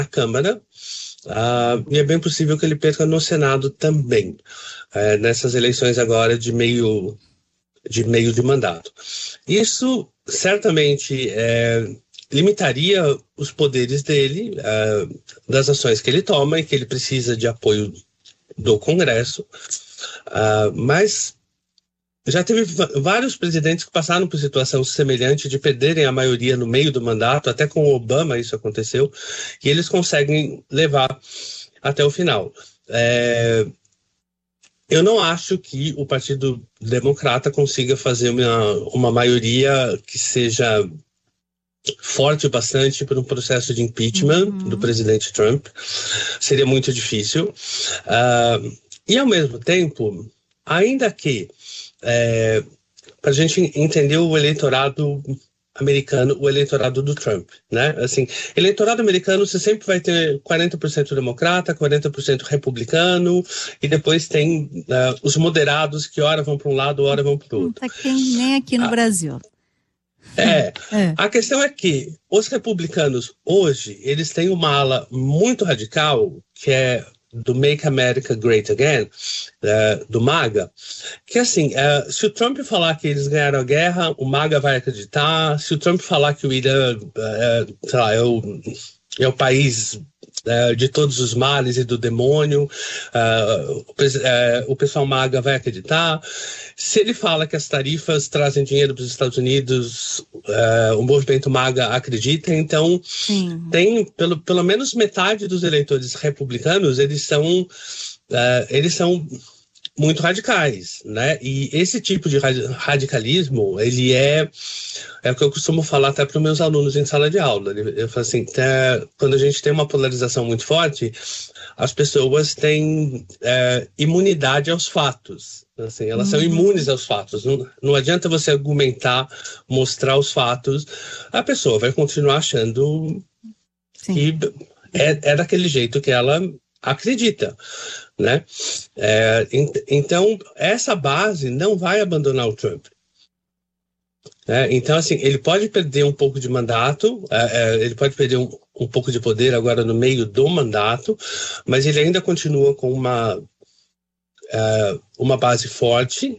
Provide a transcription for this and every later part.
Câmara, e é bem possível que ele perca no Senado também, nessas eleições agora de meio de mandato. Isso certamente limitaria os poderes dele, das ações que ele toma e que ele precisa de apoio do Congresso, mas já teve vários presidentes que passaram por situação semelhante de perderem a maioria no meio do mandato, até com o Obama isso aconteceu, e eles conseguem levar até o final. Eu não acho que o Partido Democrata consiga fazer uma maioria que seja forte bastante para um processo de impeachment do presidente Trump. Seria muito difícil. E, ao mesmo tempo, ainda que para a gente entender o eleitorado americano, o eleitorado do Trump, né? Assim, eleitorado americano você sempre vai ter 40% democrata, 40% republicano, e depois tem os moderados que ora vão para um lado, ora vão para o outro. Tá nem aqui no Brasil. A questão é que os republicanos hoje, eles têm uma ala muito radical, que é do Make America Great Again, do MAGA, que assim, se o Trump falar que eles ganharam a guerra, o MAGA vai acreditar. Se o Trump falar que o Irã é o país de todos os males e do demônio, o pessoal MAGA vai acreditar. Se ele fala que as tarifas trazem dinheiro para os Estados Unidos, o movimento MAGA acredita. Então, tem pelo menos metade dos eleitores republicanos, eles são muito radicais, né? E esse tipo de radicalismo, ele é o que eu costumo falar até para os meus alunos em sala de aula. Eu falo assim, quando a gente tem uma polarização muito forte, as pessoas têm imunidade aos fatos. Assim, elas são imunes aos fatos. Não adianta você argumentar, mostrar os fatos, a pessoa vai continuar achando que é daquele jeito que ela acredita, né? Então, essa base não vai abandonar o Trump. Então, assim, ele pode perder um pouco de mandato, ele pode perder um pouco de poder agora no meio do mandato, mas ele ainda continua com uma base forte.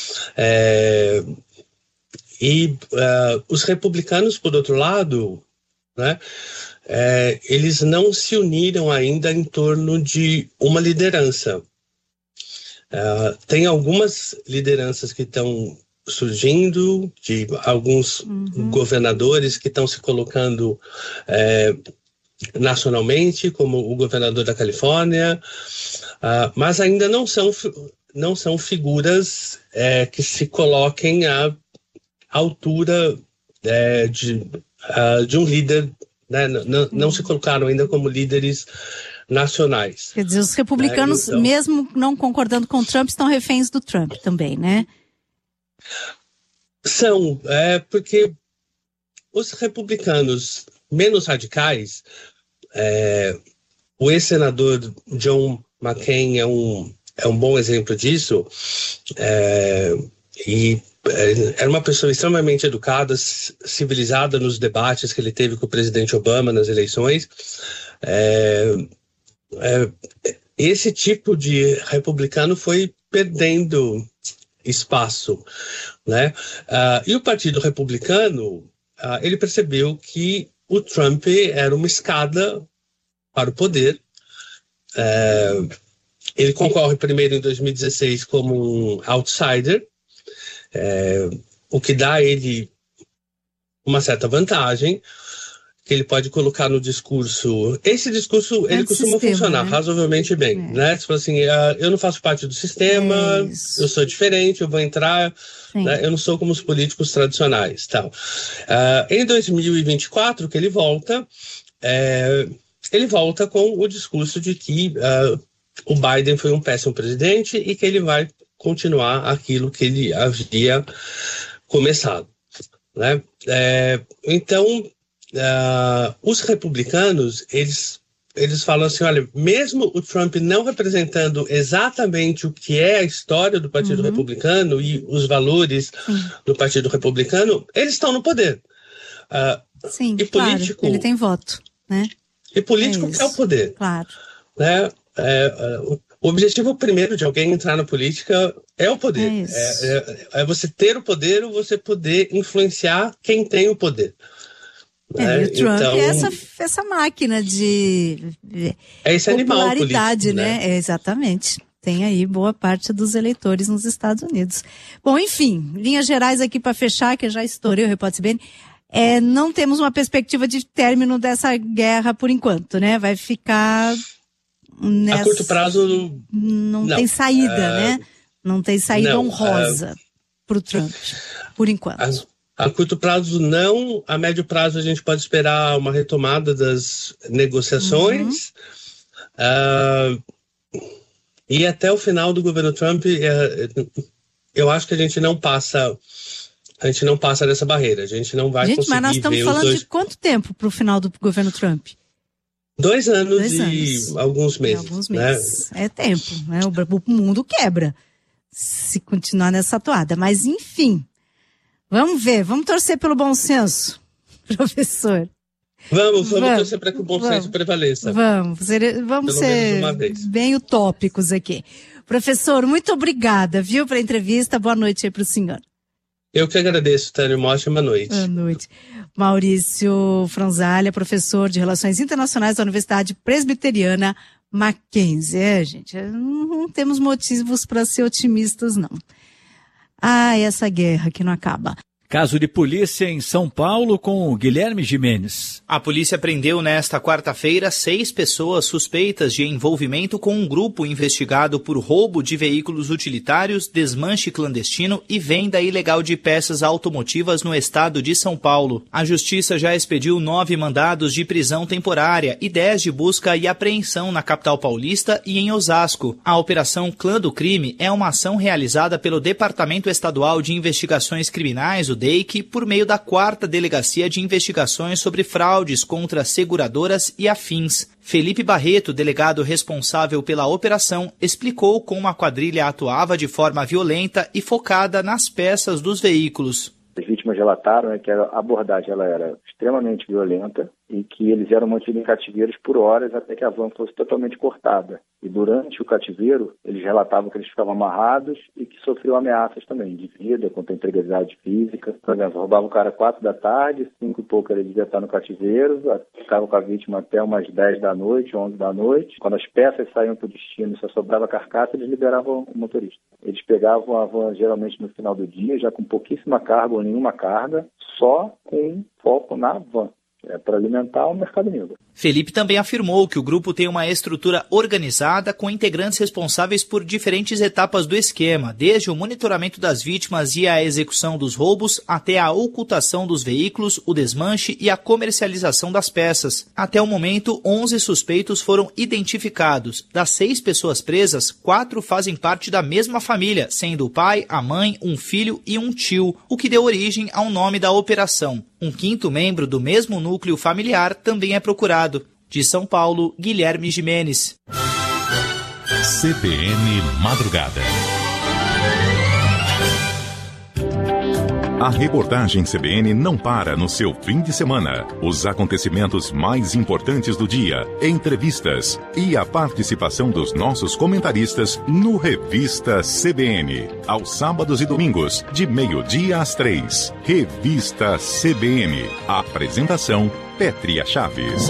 E os republicanos, por outro lado, né, eles não se uniram ainda em torno de uma liderança. Tem algumas lideranças que estão surgindo, de alguns governadores que estão se colocando nacionalmente, como o governador da Califórnia, mas ainda não são figuras que se coloquem à altura de um líder, né? Não se colocaram ainda como líderes nacionais. Quer dizer, os republicanos, então, mesmo não concordando com o Trump, estão reféns do Trump também, né? São, porque os republicanos menos radicais, o ex-senador John McCain é um bom exemplo disso, e era uma pessoa extremamente educada, civilizada nos debates que ele teve com o presidente Obama nas eleições. Esse tipo de republicano foi perdendo espaço, né? E o Partido Republicano, ele percebeu que o Trump era uma escada para o poder. Ele concorre primeiro em 2016 como um outsider, o que dá a ele uma certa vantagem, que ele pode colocar no discurso. Esse discurso, ele costuma funcionar, né, razoavelmente bem, né? Tipo assim, eu não faço parte do sistema, eu sou diferente, eu vou entrar, né? Eu não sou como os políticos tradicionais, tal. Em 2024, que ele volta com o discurso de que o Biden foi um péssimo presidente e que ele vai continuar aquilo que ele havia começado, né? Então, os republicanos, eles falam assim, olha, mesmo o Trump não representando exatamente o que é a história do Partido Republicano e os valores do Partido Republicano, eles estão no poder. Sim, e claro, político, ele tem voto, né? E político quer o poder. Claro. Né? O objetivo primeiro de alguém entrar na política é o poder. É você ter o poder ou você poder influenciar quem tem o poder. E o Trump é essa máquina de esse popularidade, animal político, né? Exatamente. Tem aí boa parte dos eleitores nos Estados Unidos. Bom, enfim, linhas gerais aqui para fechar, que eu já estourei o Repórter CBN. Não temos uma perspectiva de término dessa guerra por enquanto, né? Vai ficar a curto prazo não tem saída, né? Não tem saída honrosa para o Trump, por enquanto. A curto prazo não, a médio prazo a gente pode esperar uma retomada das negociações. E até o final do governo Trump, eu acho que a gente não passa dessa barreira. A gente não vai conseguir. Mas nós estamos falando de quanto tempo para o final do governo Trump? 2 anos e alguns meses. Né? É tempo, né? O mundo quebra se continuar nessa toada. Mas, enfim, vamos ver, vamos torcer pelo bom senso, professor. Vamos torcer para que o bom senso prevaleça. Vamos ser bem utópicos aqui. Professor, muito obrigada, viu, pela entrevista. Boa noite aí para o senhor. Eu que agradeço, Tânia. Uma ótima noite. Boa noite. Maurício Franzalha, professor de Relações Internacionais da Universidade Presbiteriana Mackenzie. Gente, não temos motivos para ser otimistas, não. Essa guerra que não acaba. Caso de polícia em São Paulo com Guilherme Gimenez. A polícia prendeu nesta quarta-feira 6 pessoas suspeitas de envolvimento com um grupo investigado por roubo de veículos utilitários, desmanche clandestino e venda ilegal de peças automotivas no estado de São Paulo. A justiça já expediu 9 mandados de prisão temporária e 10 de busca e apreensão na capital paulista e em Osasco. A Operação Clã do Crime é uma ação realizada pelo Departamento Estadual de Investigações Criminais, o DEIC, por meio da 4ª Delegacia de Investigações sobre Fraudes contra Seguradoras e Afins. Felipe Barreto, delegado responsável pela operação, explicou como a quadrilha atuava de forma violenta e focada nas peças dos veículos. As vítimas relataram que a abordagem era extremamente violenta e que eles eram mantidos em cativeiros por horas até que a van fosse totalmente cortada. E durante o cativeiro, eles relatavam que eles ficavam amarrados e que sofriam ameaças também, de vida, contra a integridade física. Por exemplo, roubavam o cara 4 da tarde, 5 e pouco ele devia estar no cativeiro, ficavam com a vítima até umas 10 da noite, 11 da noite. Quando as peças saíam para o destino e só sobrava a carcaça, eles liberavam o motorista. Eles pegavam a van geralmente no final do dia, já com pouquíssima carga ou nenhuma carga, só com foco na van. Para alimentar o mercado negro. Felipe também afirmou que o grupo tem uma estrutura organizada com integrantes responsáveis por diferentes etapas do esquema, desde o monitoramento das vítimas e a execução dos roubos, até a ocultação dos veículos, o desmanche e a comercialização das peças. Até o momento, 11 suspeitos foram identificados. Das 6 pessoas presas, 4 fazem parte da mesma família, sendo o pai, a mãe, um filho e um tio, o que deu origem ao nome da operação. Um 5º membro do mesmo núcleo familiar também é procurado. De São Paulo, Guilherme Gimenez. CBN Madrugada. A reportagem CBN não para no seu fim de semana. Os acontecimentos mais importantes do dia, entrevistas e a participação dos nossos comentaristas no Revista CBN. Aos sábados e domingos, de 12h às 3h. Revista CBN. Apresentação, Pétria Chaves.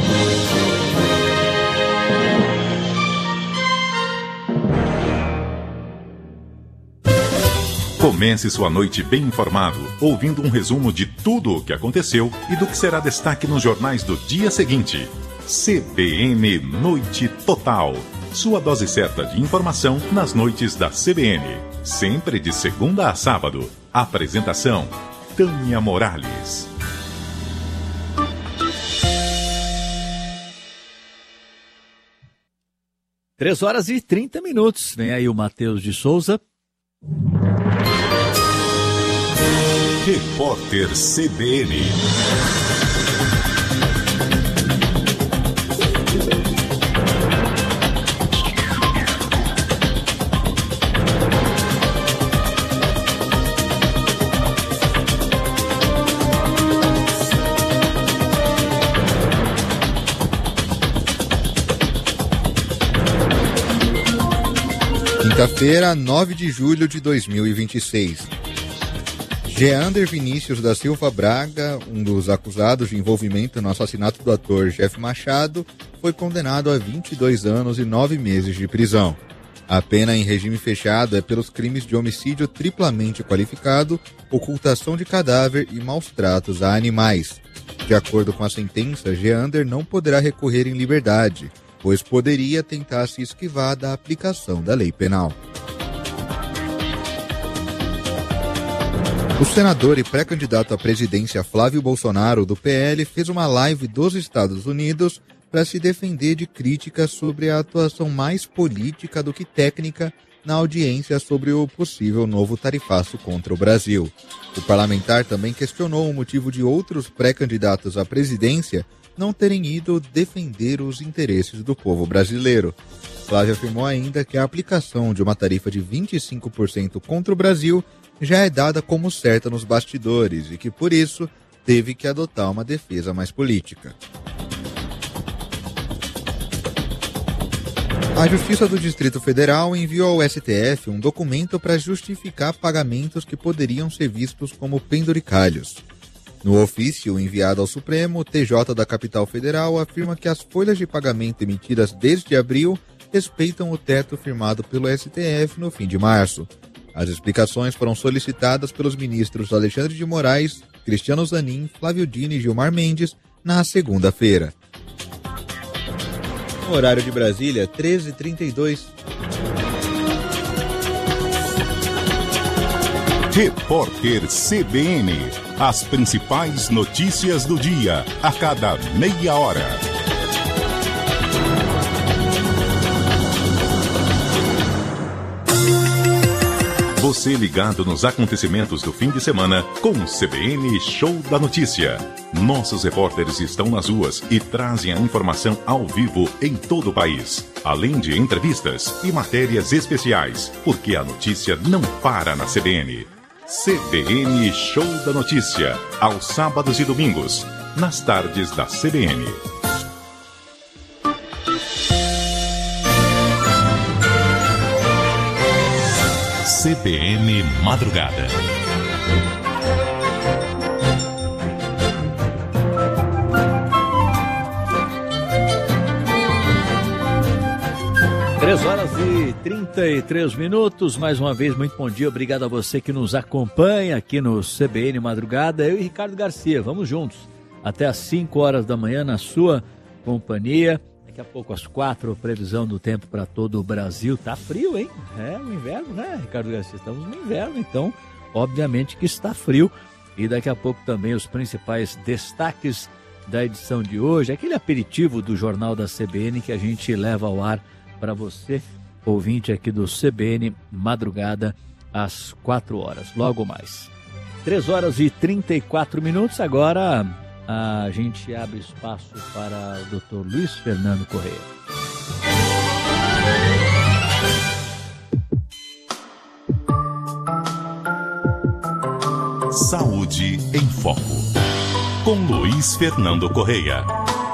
Comece sua noite bem informado, ouvindo um resumo de tudo o que aconteceu e do que será destaque nos jornais do dia seguinte. CBN Noite Total. Sua dose certa de informação nas noites da CBN. Sempre de segunda a sábado. Apresentação, Tânia Morales. Três horas e 30 minutos. Vem aí o Matheus de Souza. Repórter CBN. Quinta-feira, 9 de julho de 2026. Geander Vinícius da Silva Braga, um dos acusados de envolvimento no assassinato do ator Jeff Machado, foi condenado a 22 anos e 9 meses de prisão. A pena em regime fechado é pelos crimes de homicídio triplamente qualificado, ocultação de cadáver e maus tratos a animais. De acordo com a sentença, Geander não poderá recorrer em liberdade, pois poderia tentar se esquivar da aplicação da lei penal. O senador e pré-candidato à presidência Flávio Bolsonaro, do PL, fez uma live dos Estados Unidos para se defender de críticas sobre a atuação mais política do que técnica na audiência sobre o possível novo tarifaço contra o Brasil. O parlamentar também questionou o motivo de outros pré-candidatos à presidência não terem ido defender os interesses do povo brasileiro. Flávio afirmou ainda que a aplicação de uma tarifa de 25% contra o Brasil já é dada como certa nos bastidores e que, por isso, teve que adotar uma defesa mais política. A Justiça do Distrito Federal enviou ao STF um documento para justificar pagamentos que poderiam ser vistos como penduricalhos. No ofício enviado ao Supremo, o TJ da Capital Federal afirma que as folhas de pagamento emitidas desde abril respeitam o teto firmado pelo STF no fim de março. As explicações foram solicitadas pelos ministros Alexandre de Moraes, Cristiano Zanin, Flávio Dino e Gilmar Mendes na segunda-feira. No horário de Brasília, 13h32. Repórter CBN. As principais notícias do dia, a cada meia hora. Você ligado nos acontecimentos do fim de semana com o CBN Show da Notícia. Nossos repórteres estão nas ruas e trazem a informação ao vivo em todo o país. Além de entrevistas e matérias especiais, porque a notícia não para na CBN. CBN Show da Notícia, aos sábados e domingos, nas tardes da CBN. CBN Madrugada. Três horas e 33 minutos. Mais uma vez, muito bom dia. Obrigado a você que nos acompanha aqui no CBN Madrugada. Eu e Ricardo Garcia, vamos juntos até às 5 horas da manhã na sua companhia. Daqui a pouco às 4, previsão do tempo para todo o Brasil. Tá frio, hein? É o inverno, né, Ricardo Garcia? Estamos no inverno, então, obviamente que está frio. E daqui a pouco também os principais destaques da edição de hoje. Aquele aperitivo do Jornal da CBN que a gente leva ao ar para você, ouvinte aqui do CBN Madrugada, às 4 horas, logo mais. 3 horas e 34 minutos, agora a gente abre espaço para o Dr. Luiz Fernando Correia. Saúde em Foco, com Luiz Fernando Correia.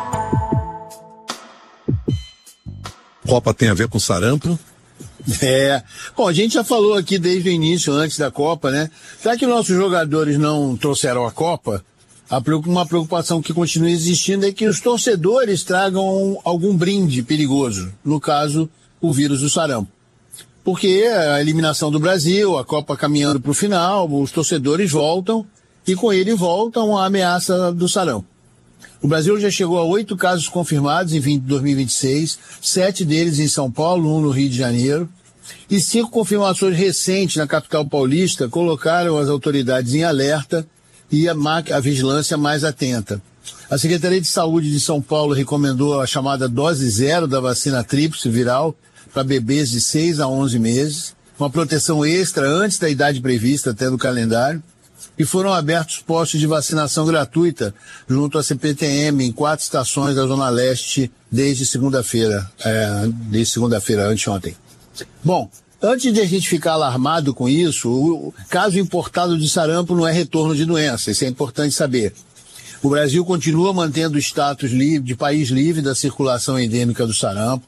Copa tem a ver com sarampo? Bom, a gente já falou aqui desde o início, antes da Copa, né? Será que nossos jogadores não trouxeram a Copa? Uma preocupação que continua existindo é que os torcedores tragam algum brinde perigoso, no caso, o vírus do sarampo. Porque a eliminação do Brasil, a Copa caminhando para o final, os torcedores voltam e com ele voltam a ameaça do sarampo. O Brasil já chegou a 8 casos confirmados em 2026, 7 deles em São Paulo, 1 no Rio de Janeiro, e 5 confirmações recentes na capital paulista colocaram as autoridades em alerta e a vigilância mais atenta. A Secretaria de Saúde de São Paulo recomendou a chamada dose zero da vacina tríplice viral para bebês de 6 a 11 meses, uma proteção extra antes da idade prevista até no calendário, e foram abertos postos de vacinação gratuita junto à CPTM em 4 estações da Zona Leste desde segunda-feira, anteontem. Bom, antes de a gente ficar alarmado com isso, o caso importado de sarampo não é retorno de doença, isso é importante saber. O Brasil continua mantendo o status de país livre da circulação endêmica do sarampo.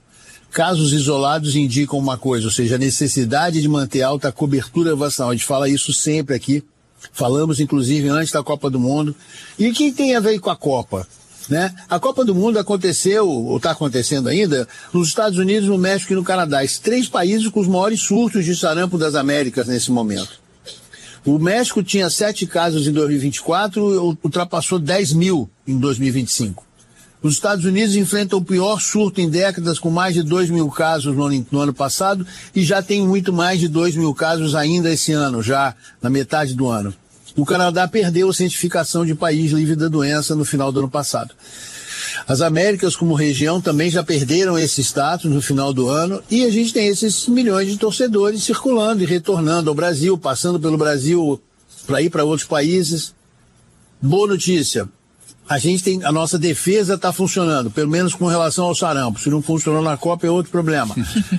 casos isolados indicam uma coisa, ou seja, a necessidade de manter alta cobertura vacinal. A gente fala isso sempre aqui, falamos inclusive antes da Copa do Mundo. E o que tem a ver com a Copa? Né? A Copa do Mundo aconteceu, ou está acontecendo ainda, nos Estados Unidos, no México e no Canadá. Esses 3 países com os maiores surtos de sarampo das Américas nesse momento. O México tinha 7 casos em 2024 e ultrapassou 10 mil em 2025. Os Estados Unidos enfrentam o pior surto em décadas, com mais de 2 mil casos no ano passado, e já tem muito mais de 2 mil casos ainda esse ano, já na metade do ano. O Canadá perdeu a certificação de país livre da doença no final do ano passado. As Américas, como região, também já perderam esse status no final do ano, e a gente tem esses milhões de torcedores circulando e retornando ao Brasil, passando pelo Brasil para ir para outros países. Boa notícia. A nossa defesa está funcionando, pelo menos com relação ao sarampo. Se não funcionou na Copa é outro problema.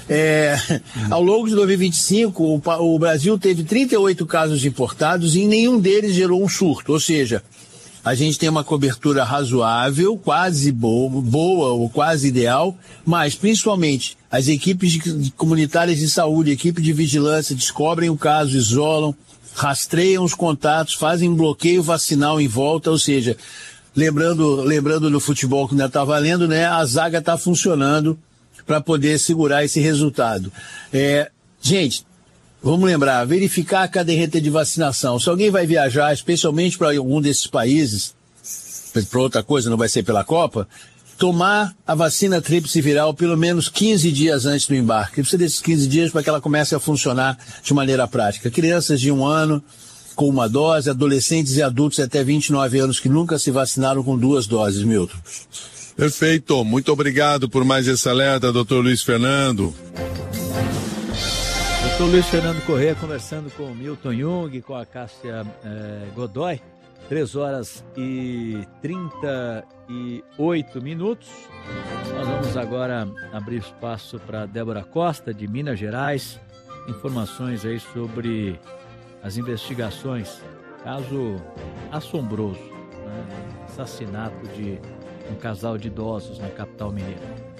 Ao longo de 2025, o Brasil teve 38 casos importados e nenhum deles gerou um surto. Ou seja, a gente tem uma cobertura razoável, quase boa ou quase ideal, mas principalmente as equipes comunitárias de saúde, equipe de vigilância, descobrem o caso, isolam, rastreiam os contatos, fazem um bloqueio vacinal em volta, ou seja, lembrando do futebol que ainda está valendo, né? A zaga está funcionando para poder segurar esse resultado. Gente, vamos lembrar, verificar a caderneta de vacinação. Se alguém vai viajar, especialmente para algum desses países, para outra coisa, não vai ser pela Copa, tomar a vacina tríplice viral pelo menos 15 dias antes do embarque. Precisa desses 15 dias para que ela comece a funcionar de maneira prática. Crianças de 1 ano com 1 dose, adolescentes e adultos até 29 anos que nunca se vacinaram com 2 doses, Milton. Perfeito. Muito obrigado por mais esse alerta, doutor Luiz Fernando. Doutor Luiz Fernando Corrêa conversando com o Milton Jung, com a Cássia Godoy. 3 horas e 38 minutos. Nós vamos agora abrir espaço para Débora Costa, de Minas Gerais. Informações aí sobre as investigações, caso assombroso, né? Assassinato de um casal de idosos na capital mineira.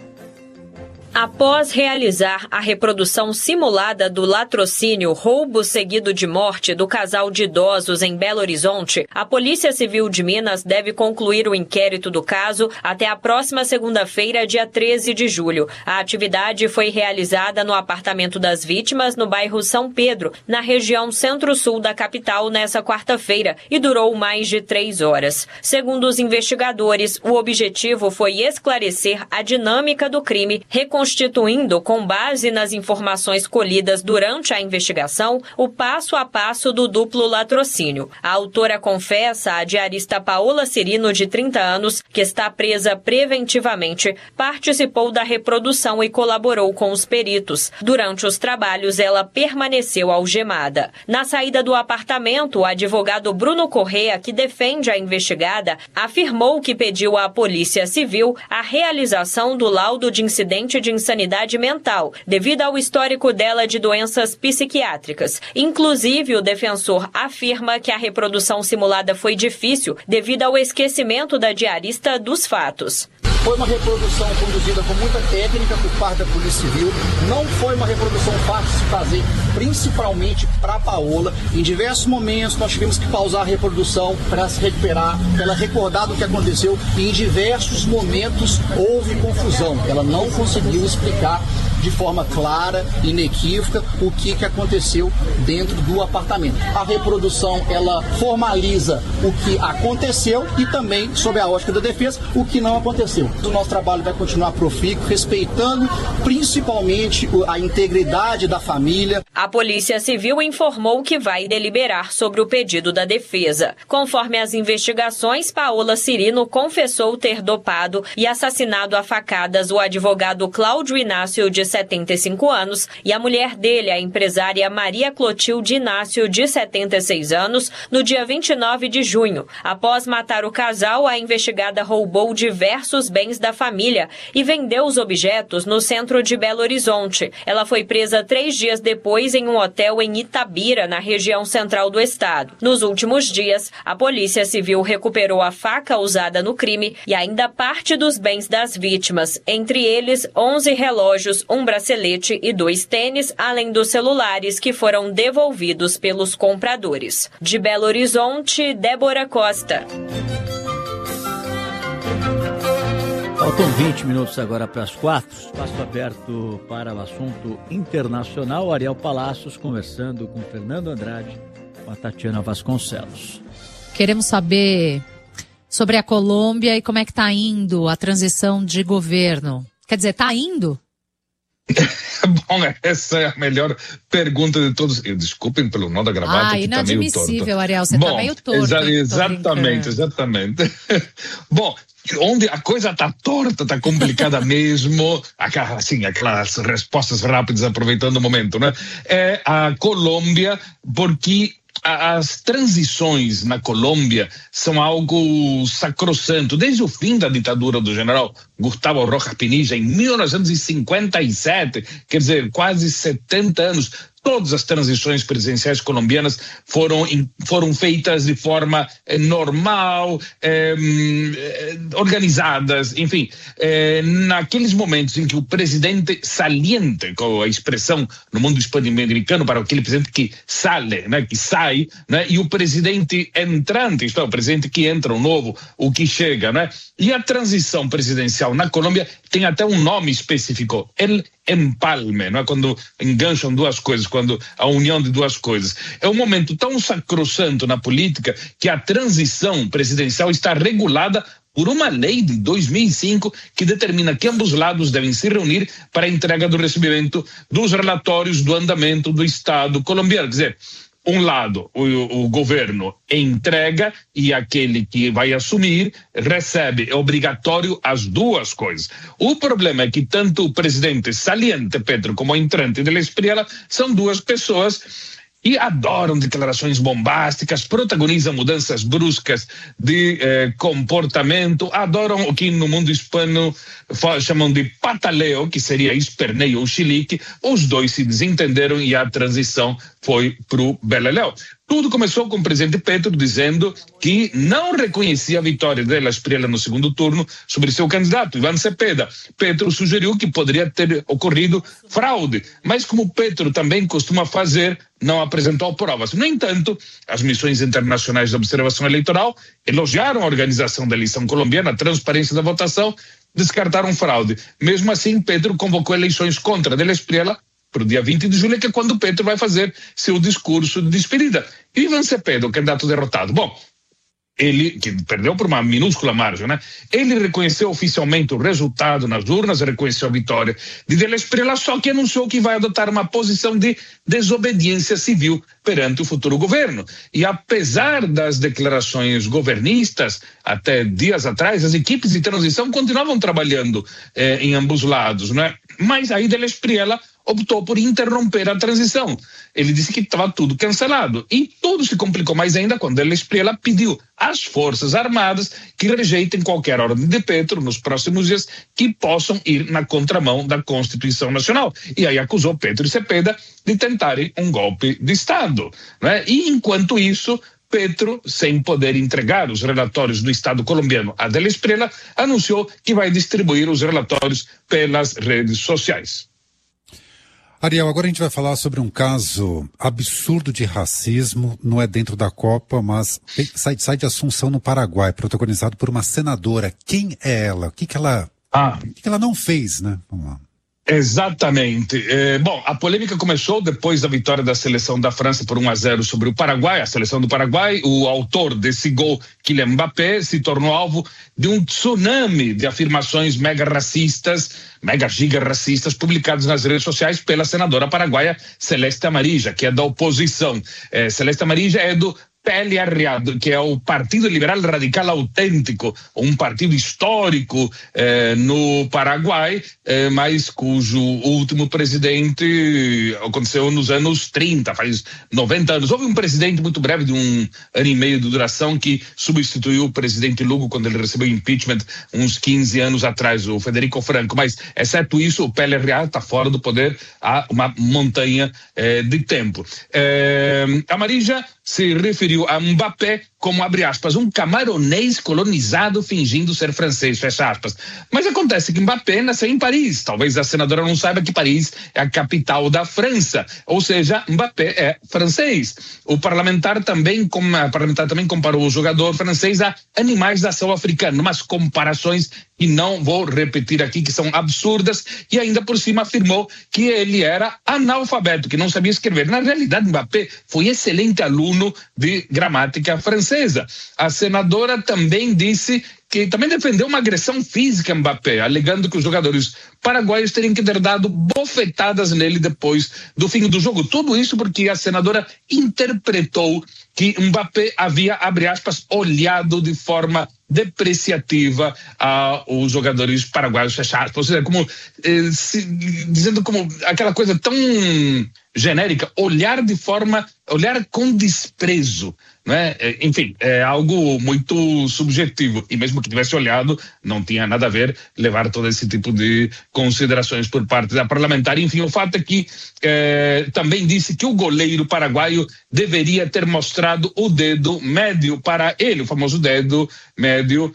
Após realizar a reprodução simulada do latrocínio, roubo seguido de morte do casal de idosos em Belo Horizonte, a Polícia Civil de Minas deve concluir o inquérito do caso até a próxima segunda-feira, dia 13 de julho. A atividade foi realizada no apartamento das vítimas, no bairro São Pedro, na região centro-sul da capital, nessa quarta-feira, e durou mais de 3 horas. Segundo os investigadores, o objetivo foi esclarecer a dinâmica do crime, reconstituindo, com base nas informações colhidas durante a investigação, o passo a passo do duplo latrocínio. A autora confessa, a diarista Paola Cirino, de 30 anos, que está presa preventivamente, participou da reprodução e colaborou com os peritos. Durante os trabalhos, ela permaneceu algemada. Na saída do apartamento, o advogado Bruno Corrêa, que defende a investigada, afirmou que pediu à Polícia Civil a realização do laudo de incidente de insanidade mental, devido ao histórico dela de doenças psiquiátricas. Inclusive, o defensor afirma que a reprodução simulada foi difícil devido ao esquecimento da diarista dos fatos. Foi uma reprodução conduzida com muita técnica por parte da Polícia Civil. Não foi uma reprodução fácil de se fazer, principalmente para a Paola. Em diversos momentos nós tivemos que pausar a reprodução para se recuperar, para ela recordar do que aconteceu. E em diversos momentos houve confusão. Ela não conseguiu explicar de forma clara, inequívoca, o que aconteceu dentro do apartamento. A reprodução, ela formaliza o que aconteceu e também, sob a ótica da defesa, o que não aconteceu. O nosso trabalho vai continuar profícuo, respeitando principalmente a integridade da família. A Polícia Civil informou que vai deliberar sobre o pedido da defesa. Conforme as investigações, Paola Cirino confessou ter dopado e assassinado a facadas o advogado Cláudio Inácio de 75 anos, e a mulher dele, a empresária Maria Clotilde Inácio, de 76 anos, no dia 29 de junho. Após matar o casal, a investigada roubou diversos bens da família e vendeu os objetos no centro de Belo Horizonte. Ela foi presa 3 dias depois em um hotel em Itabira, na região central do estado. Nos últimos dias, a Polícia Civil recuperou a faca usada no crime e ainda parte dos bens das vítimas, entre eles 11 relógios, um bracelete e 2 tênis, além dos celulares que foram devolvidos pelos compradores. De Belo Horizonte, Débora Costa. Faltam 20 minutos agora para as 4. Espaço aberto para o assunto internacional. Ariel Palacios conversando com Fernando Andrade, com a Tatiana Vasconcelos. Queremos saber sobre a Colômbia e como é que está indo a transição de governo. Quer dizer, está indo? Bom, essa é a melhor pergunta de todos. Desculpem pelo nó da gravata, que tá meio torto. Inadmissível, Ariel, você tá meio torto. Exatamente. Bom, onde a coisa tá torta, tá complicada mesmo, assim, aquelas respostas rápidas aproveitando o momento, né? É a Colômbia, porque as transições na Colômbia são algo sacrossanto. Desde o fim da ditadura do general Gustavo Rojas Pinilla, em 1957, quer dizer, quase 70 anos, todas as transições presidenciais colombianas foram feitas de forma normal, organizadas, enfim. Naqueles momentos em que o presidente saliente, com a expressão no mundo hispano-americano para aquele presidente que sale, né, que sai, né, e o presidente entrante, isto é, o presidente que entra, o novo, o que chega, né? E a transição presidencial na Colômbia tem até um nome específico, el empalme, não é? Quando engancham duas coisas, quando a união de duas coisas. É um momento tão sacrossanto na política que a transição presidencial está regulada por uma lei de 2005 que determina que ambos lados devem se reunir para a entrega do recebimento dos relatórios do andamento do Estado colombiano. Quer dizer, um lado, o governo entrega e aquele que vai assumir recebe. É obrigatório as duas coisas. O problema é que tanto o presidente saliente, Petro, como o entrante de Espriella são duas pessoas e adoram declarações bombásticas, protagonizam mudanças bruscas de comportamento, adoram o que no mundo hispano chamam de pataleo, que seria esperneio ou chilique. Os dois se desentenderam e a transição foi pro beleléu. Tudo começou com o presidente Petro dizendo que não reconhecia a vitória de Espriella no segundo turno sobre seu candidato, Iván Cepeda. Petro sugeriu que poderia ter ocorrido fraude, mas como Petro também costuma fazer, não apresentou provas. No entanto, as missões internacionais de observação eleitoral elogiaram a organização da eleição colombiana, a transparência da votação, descartaram fraude. Mesmo assim, Petro convocou eleições contra Espriella para o dia 20 de julho, que é quando Petro vai fazer seu discurso de despedida. E Iván Cepeda, o candidato derrotado, bom, ele, que perdeu por uma minúscula margem, né? Ele reconheceu oficialmente o resultado nas urnas, reconheceu a vitória de Espriella, só que anunciou que vai adotar uma posição de desobediência civil perante o futuro governo. E apesar das declarações governistas, até dias atrás, as equipes de transição continuavam trabalhando em ambos lados, né? Mas aí Espriella optou por interromper a transição. Ele disse que estava tudo cancelado. E tudo se complicou mais ainda quando Espriella pediu às Forças Armadas que rejeitem qualquer ordem de Petro nos próximos dias que possam ir na contramão da Constituição Nacional. E aí acusou Petro e Cepeda de tentarem um golpe de Estado, né? E enquanto isso, Petro, sem poder entregar os relatórios do Estado colombiano a Espriella, anunciou que vai distribuir os relatórios pelas redes sociais. Ariel, agora a gente vai falar sobre um caso absurdo de racismo, não é dentro da Copa, mas sai de Assunção, no Paraguai, protagonizado por uma senadora. Quem é ela? O que ela não fez, né? Vamos lá. Exatamente. Bom, a polêmica começou depois da vitória da seleção da França por 1-0 sobre o Paraguai, a seleção do Paraguai. O autor desse gol, Kylian Mbappé, se tornou alvo de um tsunami de afirmações mega giga racistas publicadas nas redes sociais pela senadora paraguaia Celeste Amarilla, que é da oposição. Celeste Amarilla é do PLRA, que é o Partido Liberal Radical Autêntico, um partido histórico no Paraguai, mas cujo último presidente aconteceu nos anos 30, faz 90 anos. Houve um presidente muito breve, de 1 ano e meio de duração, que substituiu o presidente Lugo quando ele recebeu impeachment uns 15 anos atrás, o Federico Franco. Mas, exceto isso, o PLRA está fora do poder há uma montanha de tempo. A Marija se referiu a Mbappé como, abre aspas, um camaronês colonizado fingindo ser francês, fecha aspas. Mas acontece que Mbappé nasceu em Paris. Talvez a senadora não saiba que Paris é a capital da França. Ou seja, Mbappé é francês. O parlamentar também comparou o jogador francês a animais da selva africana, umas comparações que não vou repetir aqui, que são absurdas, e ainda por cima afirmou que ele era analfabeto, que não sabia escrever. Na realidade, Mbappé foi excelente aluno de gramática francesa. A senadora também disse que também defendeu uma agressão física a Mbappé, alegando que os jogadores paraguaios teriam que ter dado bofetadas nele depois do fim do jogo. Tudo isso porque a senadora interpretou que Mbappé havia, abre aspas, olhado de forma depreciativa aos jogadores paraguaios, fecha aspas. Ou seja, como, dizendo como aquela coisa tão genérica, olhar com desprezo, né? Enfim, é algo muito subjetivo, e mesmo que tivesse olhado, não tinha nada a ver levar todo esse tipo de considerações por parte da parlamentar. Enfim, o fato é que também disse que o goleiro paraguaio deveria ter mostrado o dedo médio para ele, o famoso dedo médio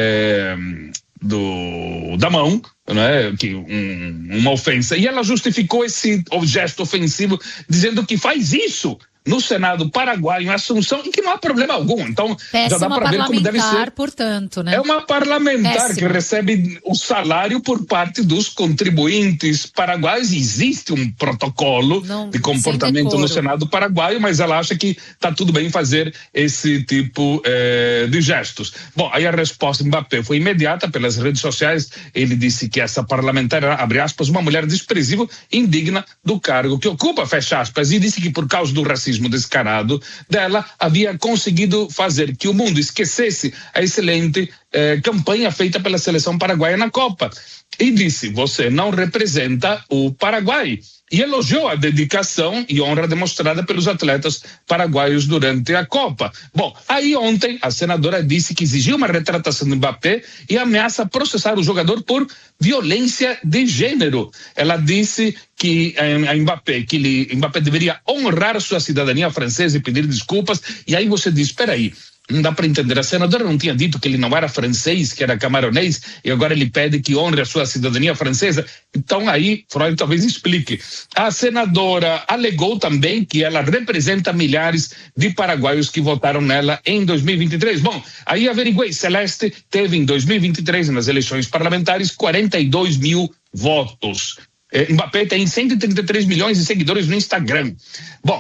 da mão, né, que uma ofensa. E ela justificou esse gesto ofensivo dizendo que faz isso no Senado paraguaio, em Assunção, e que não há problema algum. Então, já dá para ver como deve ser. Portanto, né? É uma parlamentar que recebe o salário por parte dos contribuintes paraguaios. Existe um protocolo de comportamento no Senado paraguaio, mas ela acha que está tudo bem fazer esse tipo de gestos. Bom, aí a resposta de Mbappé foi imediata pelas redes sociais. Ele disse que essa parlamentar era, abre aspas, uma mulher desprezível, indigna do cargo que ocupa, fecha aspas, e disse que por causa do racismo descarado dela, havia conseguido fazer que o mundo esquecesse a excelente campanha feita pela seleção paraguaia na Copa. E disse, você não representa o Paraguai. E elogiou a dedicação e honra demonstrada pelos atletas paraguaios durante a Copa. Bom, aí ontem a senadora disse que exigiu uma retratação do Mbappé e ameaça processar o jogador por violência de gênero. Ela disse que a Mbappé deveria honrar sua cidadania francesa e pedir desculpas. E aí você diz, espera aí, não dá para entender. A senadora não tinha dito que ele não era francês, que era camaronês, e agora ele pede que honre a sua cidadania francesa? Então aí Freud talvez explique. A senadora alegou também que ela representa milhares de paraguaios que votaram nela em 2023. Bom, aí averiguei, Celeste teve em 2023, nas eleições parlamentares, 42 mil votos. Mbappé tem 133 milhões de seguidores no Instagram. Bom,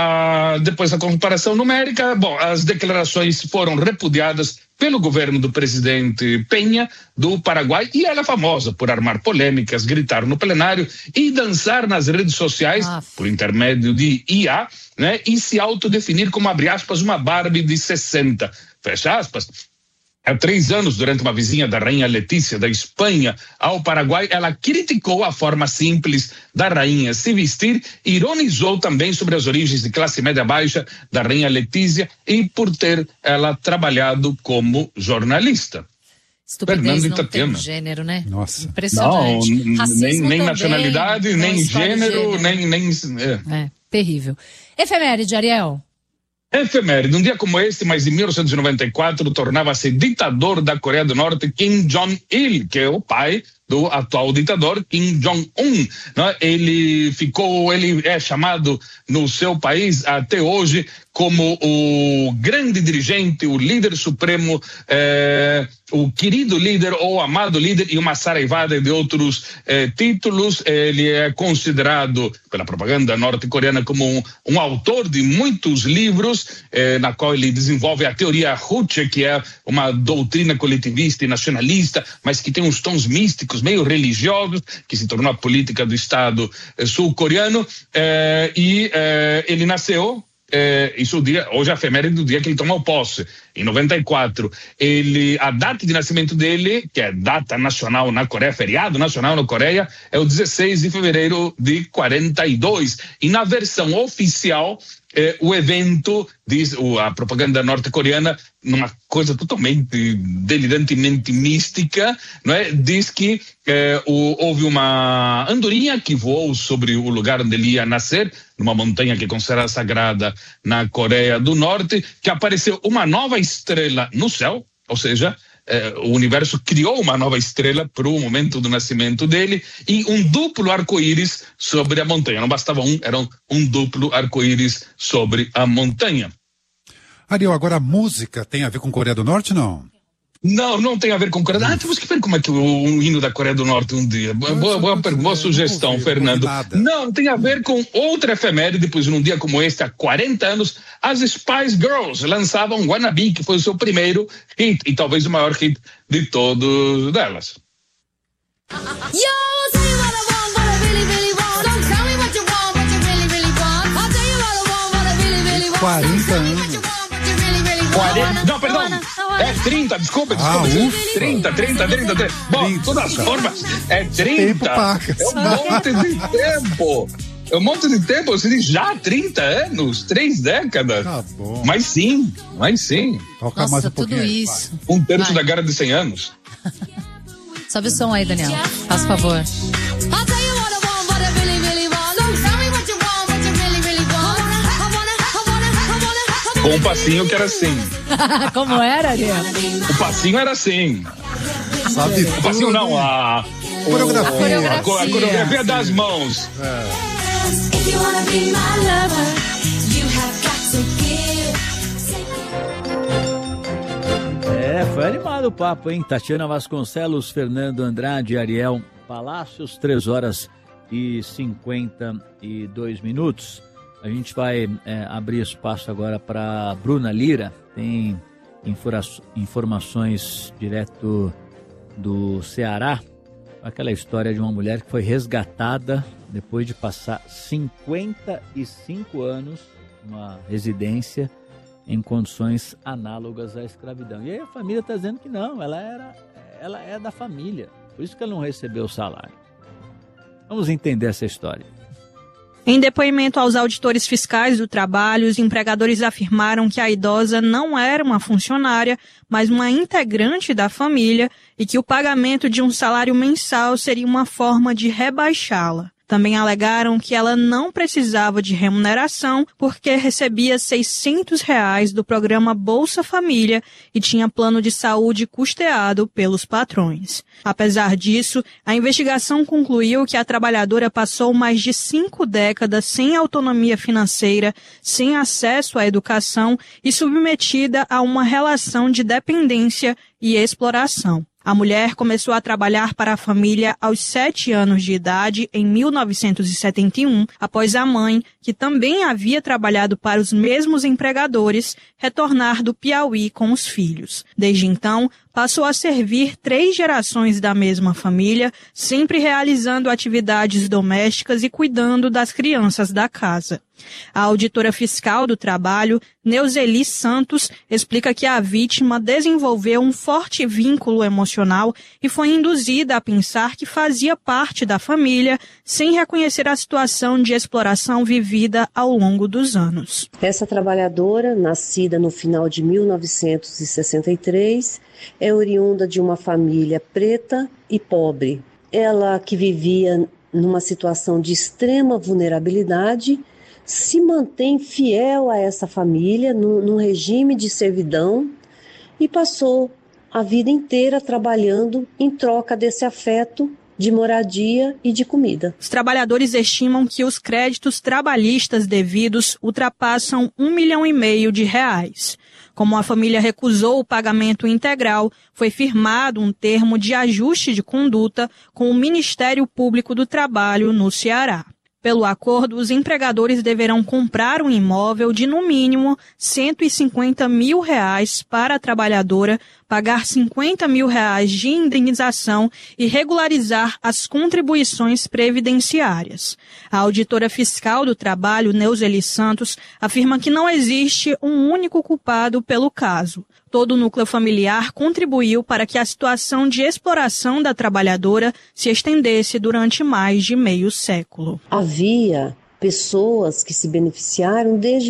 depois da comparação numérica, as declarações foram repudiadas pelo governo do presidente Penha, do Paraguai, e ela é famosa por armar polêmicas, gritar no plenário e dançar nas redes sociais, por intermédio de IA, né, e se autodefinir como, abre aspas, uma Barbie de 60, fecha aspas. Há 3 anos, durante uma visita da rainha Letícia da Espanha ao Paraguai, ela criticou a forma simples da rainha se vestir, ironizou também sobre as origens de classe média baixa da rainha Letícia e por ter ela trabalhado como jornalista. Estupidez não tem gênero, né? Nossa. Impressionante. Não, nem nacionalidade, nem gênero, nem... Terrível. Efeméride, Ariel. Efeméride, um dia como este, mas em 1994, tornava-se ditador da Coreia do Norte Kim Jong-il, que é o pai do atual ditador Kim Jong-un, né? Ele é chamado no seu país até hoje como o grande dirigente, o líder supremo, o querido líder ou amado líder, e uma saraivada de outros títulos. Ele é considerado pela propaganda norte-coreana como um autor de muitos livros, na qual ele desenvolve a teoria Juche, que é uma doutrina coletivista e nacionalista, mas que tem uns tons místicos, meio religiosos, que se tornou a política do Estado sul-coreano. Ele nasceu isso hoje é a efeméride do dia que ele tomou posse, em 94. A data de nascimento dele, que é data nacional na Coreia, feriado nacional na Coreia, é o 16 de fevereiro de 42. E na versão oficial, o evento, diz a propaganda norte-coreana, numa coisa totalmente delirantemente mística, não é? Diz que houve uma andorinha que voou sobre o lugar onde ele ia nascer, numa montanha que é considerada sagrada na Coreia do Norte, que apareceu uma nova estrela no céu, ou seja, o universo criou uma nova estrela para o momento do nascimento dele, e um duplo arco-íris sobre a montanha. Não bastava era um duplo arco-íris sobre a montanha. Ariel, agora a música tem a ver com Coreia do Norte, não? Não tem a ver com Coreia. Temos que ver como é que o hino da Coreia do Norte um dia. Boa sugestão, Fernando. Não, tem a ver com outra efeméride, pois num dia como este, há 40 anos, as Spice Girls lançavam Wannabe, que foi o seu primeiro hit, e talvez o maior hit de todos delas. 40 anos. Não, perdão. É 30, desculpa. 30. Bom, de todas as formas, é 30. É um monte de tempo. Você diz já 30 anos, 3 décadas. Tá bom. Mas sim. Toca mais um pouquinho. Tudo isso. Um terço da Guerra de 100 anos. Sobe o som aí, Daniel. Faz favor. Com um passinho que era assim. Como era, Ariel? O passinho era assim. Sabe o passinho não, a coreografia das mãos. Foi animado o papo, hein? Tatiana Vasconcelos, Fernando Andrade, Ariel Palácios, 3h52. A gente vai abrir espaço agora para Bruna Lira. Tem informações direto do Ceará. Aquela história de uma mulher que foi resgatada depois de passar 55 anos numa residência em condições análogas à escravidão. E aí a família está dizendo que não, ela é da família. Por isso que ela não recebeu o salário. Vamos entender essa história. Em depoimento aos auditores fiscais do trabalho, os empregadores afirmaram que a idosa não era uma funcionária, mas uma integrante da família e que o pagamento de um salário mensal seria uma forma de rebaixá-la. Também alegaram que ela não precisava de remuneração porque recebia R$600 do programa Bolsa Família e tinha plano de saúde custeado pelos patrões. Apesar disso, a investigação concluiu que a trabalhadora passou mais de 5 décadas sem autonomia financeira, sem acesso à educação e submetida a uma relação de dependência e exploração. A mulher começou a trabalhar para a família aos 7 anos de idade, em 1971, após a mãe, que também havia trabalhado para os mesmos empregadores, retornar do Piauí com os filhos. Desde então, passou a servir 3 gerações da mesma família, sempre realizando atividades domésticas e cuidando das crianças da casa. A auditora fiscal do trabalho, Neuzeli Santos, explica que a vítima desenvolveu um forte vínculo emocional e foi induzida a pensar que fazia parte da família, sem reconhecer a situação de exploração vivida ao longo dos anos. Essa trabalhadora, nascida no final de 1963, é oriunda de uma família preta e pobre. Ela, que vivia numa situação de extrema vulnerabilidade, se mantém fiel a essa família num regime de servidão e passou a vida inteira trabalhando em troca desse afeto de moradia e de comida. Os trabalhadores estimam que os créditos trabalhistas devidos ultrapassam R$1,5 milhão de reais. Como a família recusou o pagamento integral, foi firmado um termo de ajuste de conduta com o Ministério Público do Trabalho no Ceará. Pelo acordo, os empregadores deverão comprar um imóvel de, no mínimo, R$150 mil para a trabalhadora pagar R$50 mil de indenização e regularizar as contribuições previdenciárias. A auditora fiscal do trabalho, Neuzeli Santos, afirma que não existe um único culpado pelo caso. Todo o núcleo familiar contribuiu para que a situação de exploração da trabalhadora se estendesse durante mais de meio século. Havia pessoas que se beneficiaram desde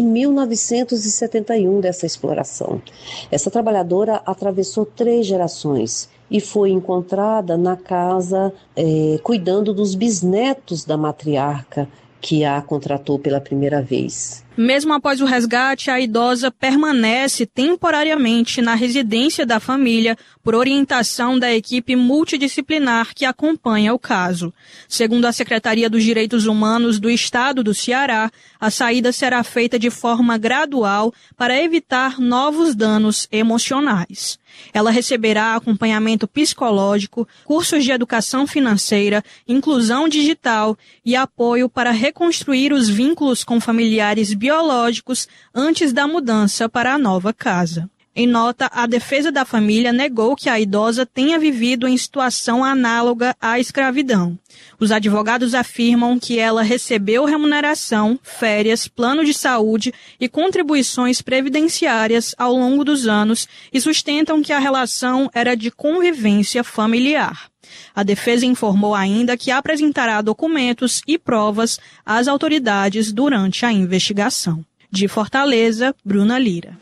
1971 dessa exploração. Essa trabalhadora atravessou 3 gerações e foi encontrada na casa cuidando dos bisnetos da matriarca que a contratou pela primeira vez. Mesmo após o resgate, a idosa permanece temporariamente na residência da família por orientação da equipe multidisciplinar que acompanha o caso. Segundo a Secretaria dos Direitos Humanos do Estado do Ceará, a saída será feita de forma gradual para evitar novos danos emocionais. Ela receberá acompanhamento psicológico, cursos de educação financeira, inclusão digital e apoio para reconstruir os vínculos com familiares biológicos antes da mudança para a nova casa. Em nota, a defesa da família negou que a idosa tenha vivido em situação análoga à escravidão. Os advogados afirmam que ela recebeu remuneração, férias, plano de saúde e contribuições previdenciárias ao longo dos anos e sustentam que a relação era de convivência familiar. A defesa informou ainda que apresentará documentos e provas às autoridades durante a investigação. De Fortaleza, Bruna Lira.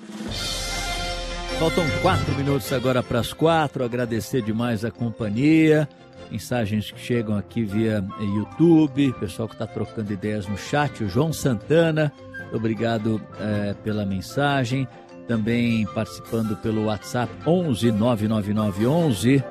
Faltam 4 minutos agora para as 4. Agradecer demais a companhia. Mensagens que chegam aqui via YouTube. Pessoal que está trocando ideias no chat. O João Santana, obrigado pela mensagem. Também participando pelo WhatsApp 11 99911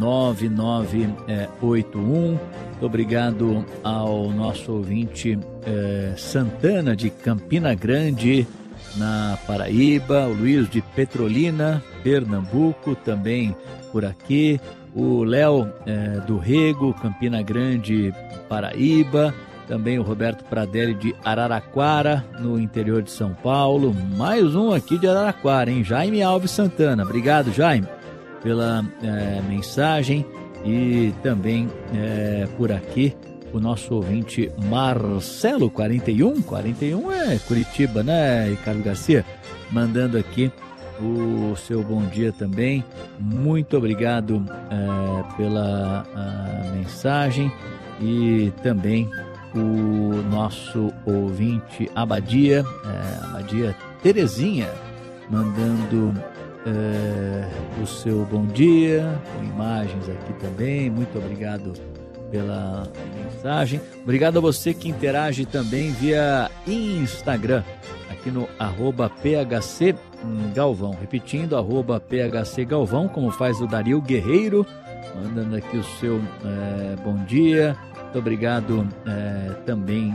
9981. Muito obrigado ao nosso ouvinte Santana de Campina Grande, na Paraíba, o Luiz de Petrolina, Pernambuco, também por aqui, o Léo do Rego, Campina Grande, Paraíba, também o Roberto Pradelli de Araraquara, no interior de São Paulo, mais um aqui de Araraquara, hein? Jaime Alves Santana, obrigado, Jaime, pela mensagem, e também por aqui o nosso ouvinte Marcelo 41 é Curitiba, né, Ricardo Garcia? Mandando aqui o seu bom dia também. Muito obrigado pela mensagem. E também o nosso ouvinte Abadia Terezinha, mandando o seu bom dia, com imagens aqui também. Muito obrigado pela mensagem. Obrigado a você que interage também via Instagram, aqui no @PHC Galvão. Repetindo, @PHC Galvão, como faz o Dario Guerreiro, mandando aqui o seu bom dia. Muito obrigado também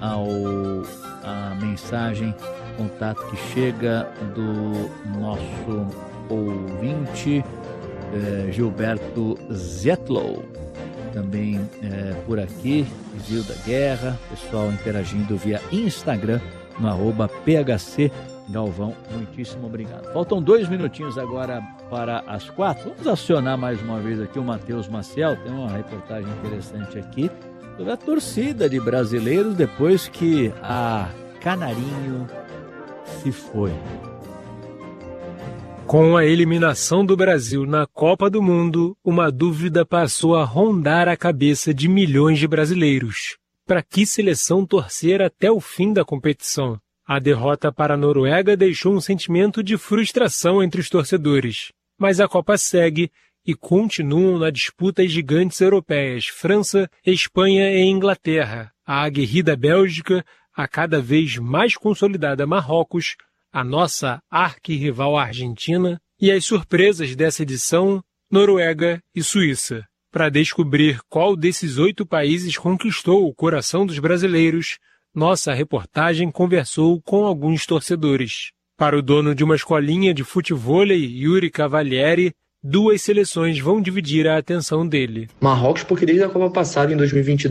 a mensagem, contato que chega do nosso ouvinte Gilberto Zetlow. Também por aqui, Zilda Guerra, pessoal interagindo via Instagram, no @PHC Galvão. Muitíssimo obrigado. Faltam 2 minutinhos agora para as 4. Vamos acionar mais uma vez aqui o Matheus Maciel. Tem uma reportagem interessante aqui sobre a torcida de brasileiros depois que a Canarinho se foi. Com a eliminação do Brasil na Copa do Mundo, uma dúvida passou a rondar a cabeça de milhões de brasileiros. Para que seleção torcer até o fim da competição? A derrota para a Noruega deixou um sentimento de frustração entre os torcedores. Mas a Copa segue e continuam na disputa as gigantes europeias, França, Espanha e Inglaterra, a aguerrida Bélgica, a cada vez mais consolidada Marrocos, a nossa arquirrival Argentina e as surpresas dessa edição, Noruega e Suíça. Para descobrir qual desses 8 países conquistou o coração dos brasileiros, nossa reportagem conversou com alguns torcedores. Para o dono de uma escolinha de futevôlei, Yuri Cavalieri, 2 seleções vão dividir a atenção dele. Marrocos, porque desde a Copa passada, em 2022,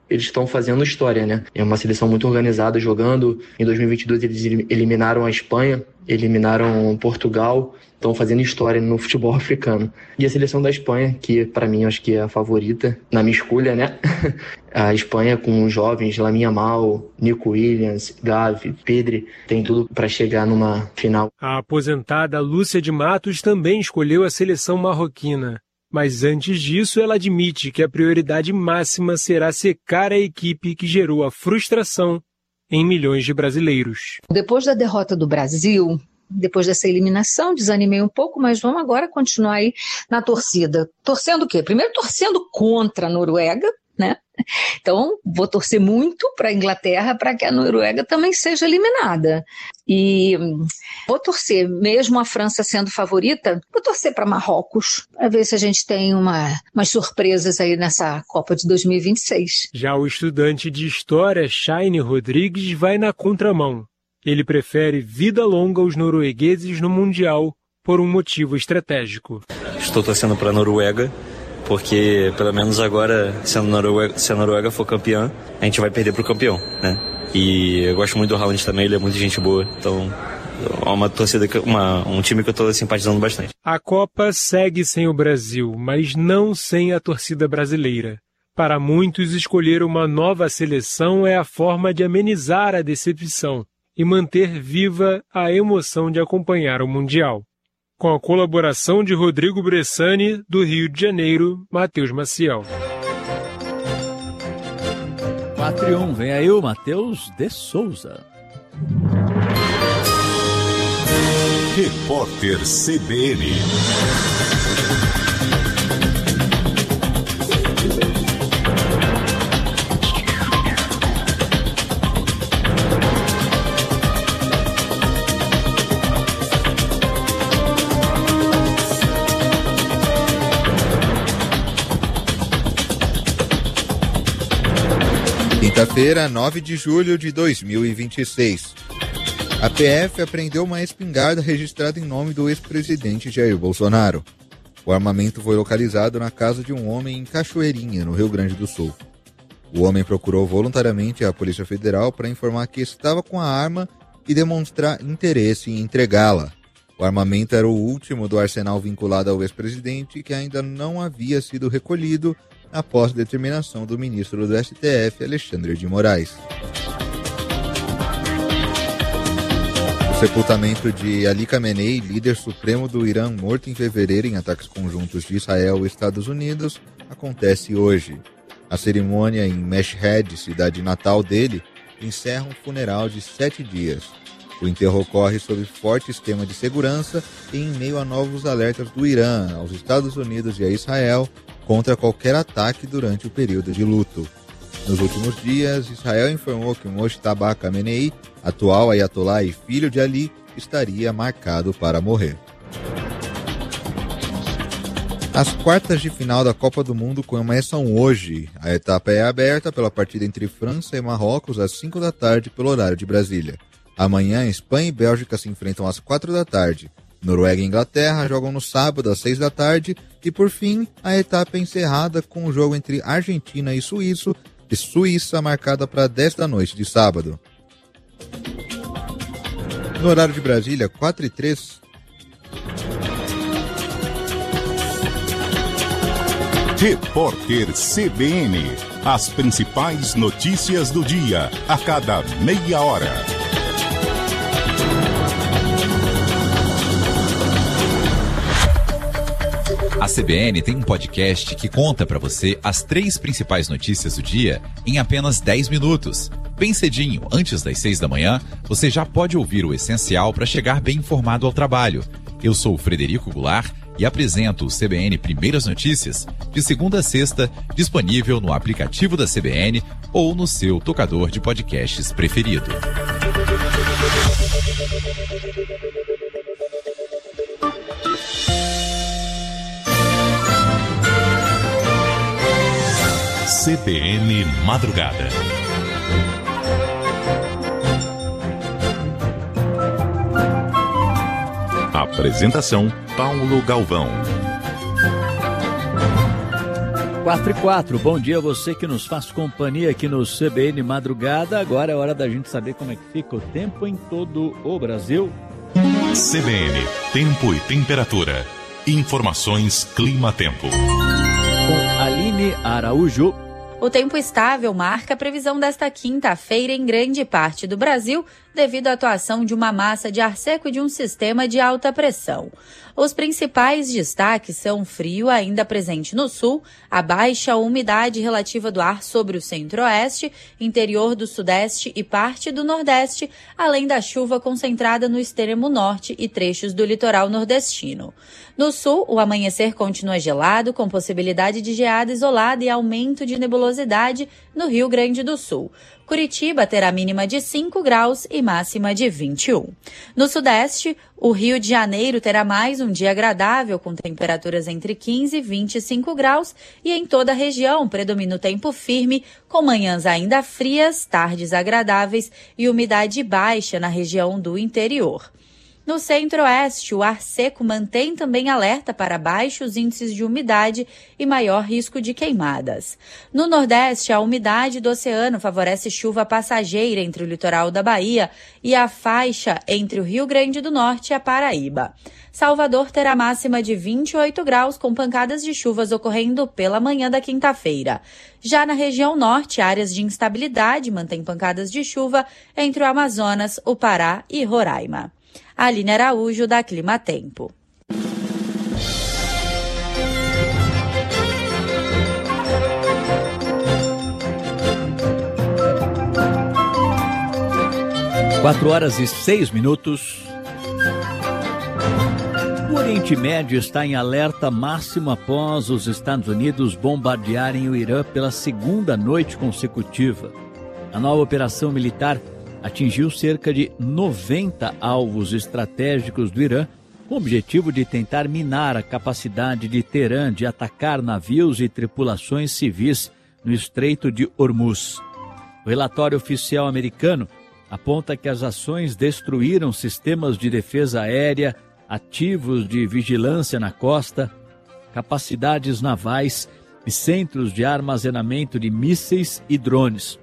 eles estão fazendo história, né? É uma seleção muito organizada jogando. Em 2022 eles eliminaram a Espanha, eliminaram Portugal, estão fazendo história no futebol africano. E a seleção da Espanha, que para mim acho que é a favorita na minha escolha, né? A Espanha com os jovens, Lamine Yamal, Nico Williams, Gavi, Pedri, tem tudo para chegar numa final. A aposentada Lúcia de Matos também escolheu a seleção marroquina. Mas antes disso, ela admite que a prioridade máxima será secar a equipe que gerou a frustração em milhões de brasileiros. Depois da derrota do Brasil, depois dessa eliminação, desanimei um pouco, mas vamos agora continuar aí na torcida. Torcendo o quê? Primeiro torcendo contra a Noruega, né? Então, vou torcer muito para a Inglaterra para que a Noruega também seja eliminada. E vou torcer, mesmo a França sendo favorita, vou torcer para Marrocos, para ver se a gente tem umas surpresas aí nessa Copa de 2026. Já o estudante de História, Shaine Rodrigues, vai na contramão. Ele prefere vida longa aos noruegueses no Mundial por um motivo estratégico. Estou torcendo para a Noruega, porque pelo menos agora, se a Noruega for campeã, a gente vai perder para o campeão, né? E eu gosto muito do Haaland também, ele é muito gente boa, então é uma torcida, um time que eu estou simpatizando bastante. A Copa segue sem o Brasil, mas não sem a torcida brasileira. Para muitos, escolher uma nova seleção é a forma de amenizar a decepção e manter viva a emoção de acompanhar o Mundial. Com a colaboração de Rodrigo Bressani, do Rio de Janeiro, Matheus Maciel. 4-1, vem aí o Matheus de Souza. Repórter CBN. Quinta-feira, 9 de julho de 2026. A PF apreendeu uma espingarda registrada em nome do ex-presidente Jair Bolsonaro. O armamento foi localizado na casa de um homem em Cachoeirinha, no Rio Grande do Sul. O homem procurou voluntariamente a Polícia Federal para informar que estava com a arma e demonstrar interesse em entregá-la. O armamento era o último do arsenal vinculado ao ex-presidente, que ainda não havia sido recolhido após determinação do ministro do STF, Alexandre de Moraes. O sepultamento de Ali Khamenei, líder supremo do Irã, morto em fevereiro em ataques conjuntos de Israel e Estados Unidos, acontece hoje. A cerimônia em Mashhad, cidade natal dele, encerra um funeral de 7 dias. O enterro ocorre sob forte esquema de segurança e em meio a novos alertas do Irã aos Estados Unidos e a Israel contra qualquer ataque durante o período de luto. Nos últimos dias, Israel informou que Mojtaba Khamenei, atual ayatollah e filho de Ali, estaria marcado para morrer. As quartas de final da Copa do Mundo começam hoje. A etapa é aberta pela partida entre França e Marrocos às 5 da tarde pelo horário de Brasília. Amanhã, Espanha e Bélgica se enfrentam às 4 da tarde. Noruega e Inglaterra jogam no sábado às 6 da tarde e, por fim, a etapa é encerrada com o jogo entre Argentina e Suíça marcada para 10 da noite de sábado. No horário de Brasília, 4h03. Repórter CBN. As principais notícias do dia, a cada meia hora. A CBN tem um podcast que conta para você as 3 principais notícias do dia em apenas 10 minutos. Bem cedinho, antes das 6 da manhã, você já pode ouvir o essencial para chegar bem informado ao trabalho. Eu sou o Frederico Goulart e apresento o CBN Primeiras Notícias, de segunda a sexta, disponível no aplicativo da CBN ou no seu tocador de podcasts preferido. CBN Madrugada. Apresentação: Paulo Galvão. 4:04, bom dia a você que nos faz companhia aqui no CBN Madrugada. Agora é hora da gente saber como é que fica o tempo em todo o Brasil. CBN, tempo e temperatura. Informações Clima-Tempo. Com Aline Araújo. O tempo estável marca a previsão desta quinta-feira em grande parte do Brasil, devido à atuação de uma massa de ar seco e de um sistema de alta pressão. Os principais destaques são frio ainda presente no sul, a baixa umidade relativa do ar sobre o centro-oeste, interior do sudeste e parte do nordeste, além da chuva concentrada no extremo norte e trechos do litoral nordestino. No sul, o amanhecer continua gelado, com possibilidade de geada isolada e aumento de nebulosidade no Rio Grande do Sul. Curitiba terá mínima de 5 graus e máxima de 21. No sudeste, o Rio de Janeiro terá mais um dia agradável, com temperaturas entre 15 e 25 graus, e em toda a região predomina o tempo firme, com manhãs ainda frias, tardes agradáveis e umidade baixa na região do interior. No centro-oeste, o ar seco mantém também alerta para baixos índices de umidade e maior risco de queimadas. No nordeste, a umidade do oceano favorece chuva passageira entre o litoral da Bahia e a faixa entre o Rio Grande do Norte e a Paraíba. Salvador terá máxima de 28 graus, com pancadas de chuvas ocorrendo pela manhã da quinta-feira. Já na região norte, áreas de instabilidade mantêm pancadas de chuva entre o Amazonas, o Pará e Roraima. Aline Araújo, da Clima-Tempo. Quatro horas e 6 minutos. O Oriente Médio está em alerta máximo após os Estados Unidos bombardearem o Irã pela segunda noite consecutiva. A nova operação militar atingiu cerca de 90 alvos estratégicos do Irã, com o objetivo de tentar minar a capacidade de Teherã de atacar navios e tripulações civis no Estreito de Hormuz. O relatório oficial americano aponta que as ações destruíram sistemas de defesa aérea, ativos de vigilância na costa, capacidades navais e centros de armazenamento de mísseis e drones.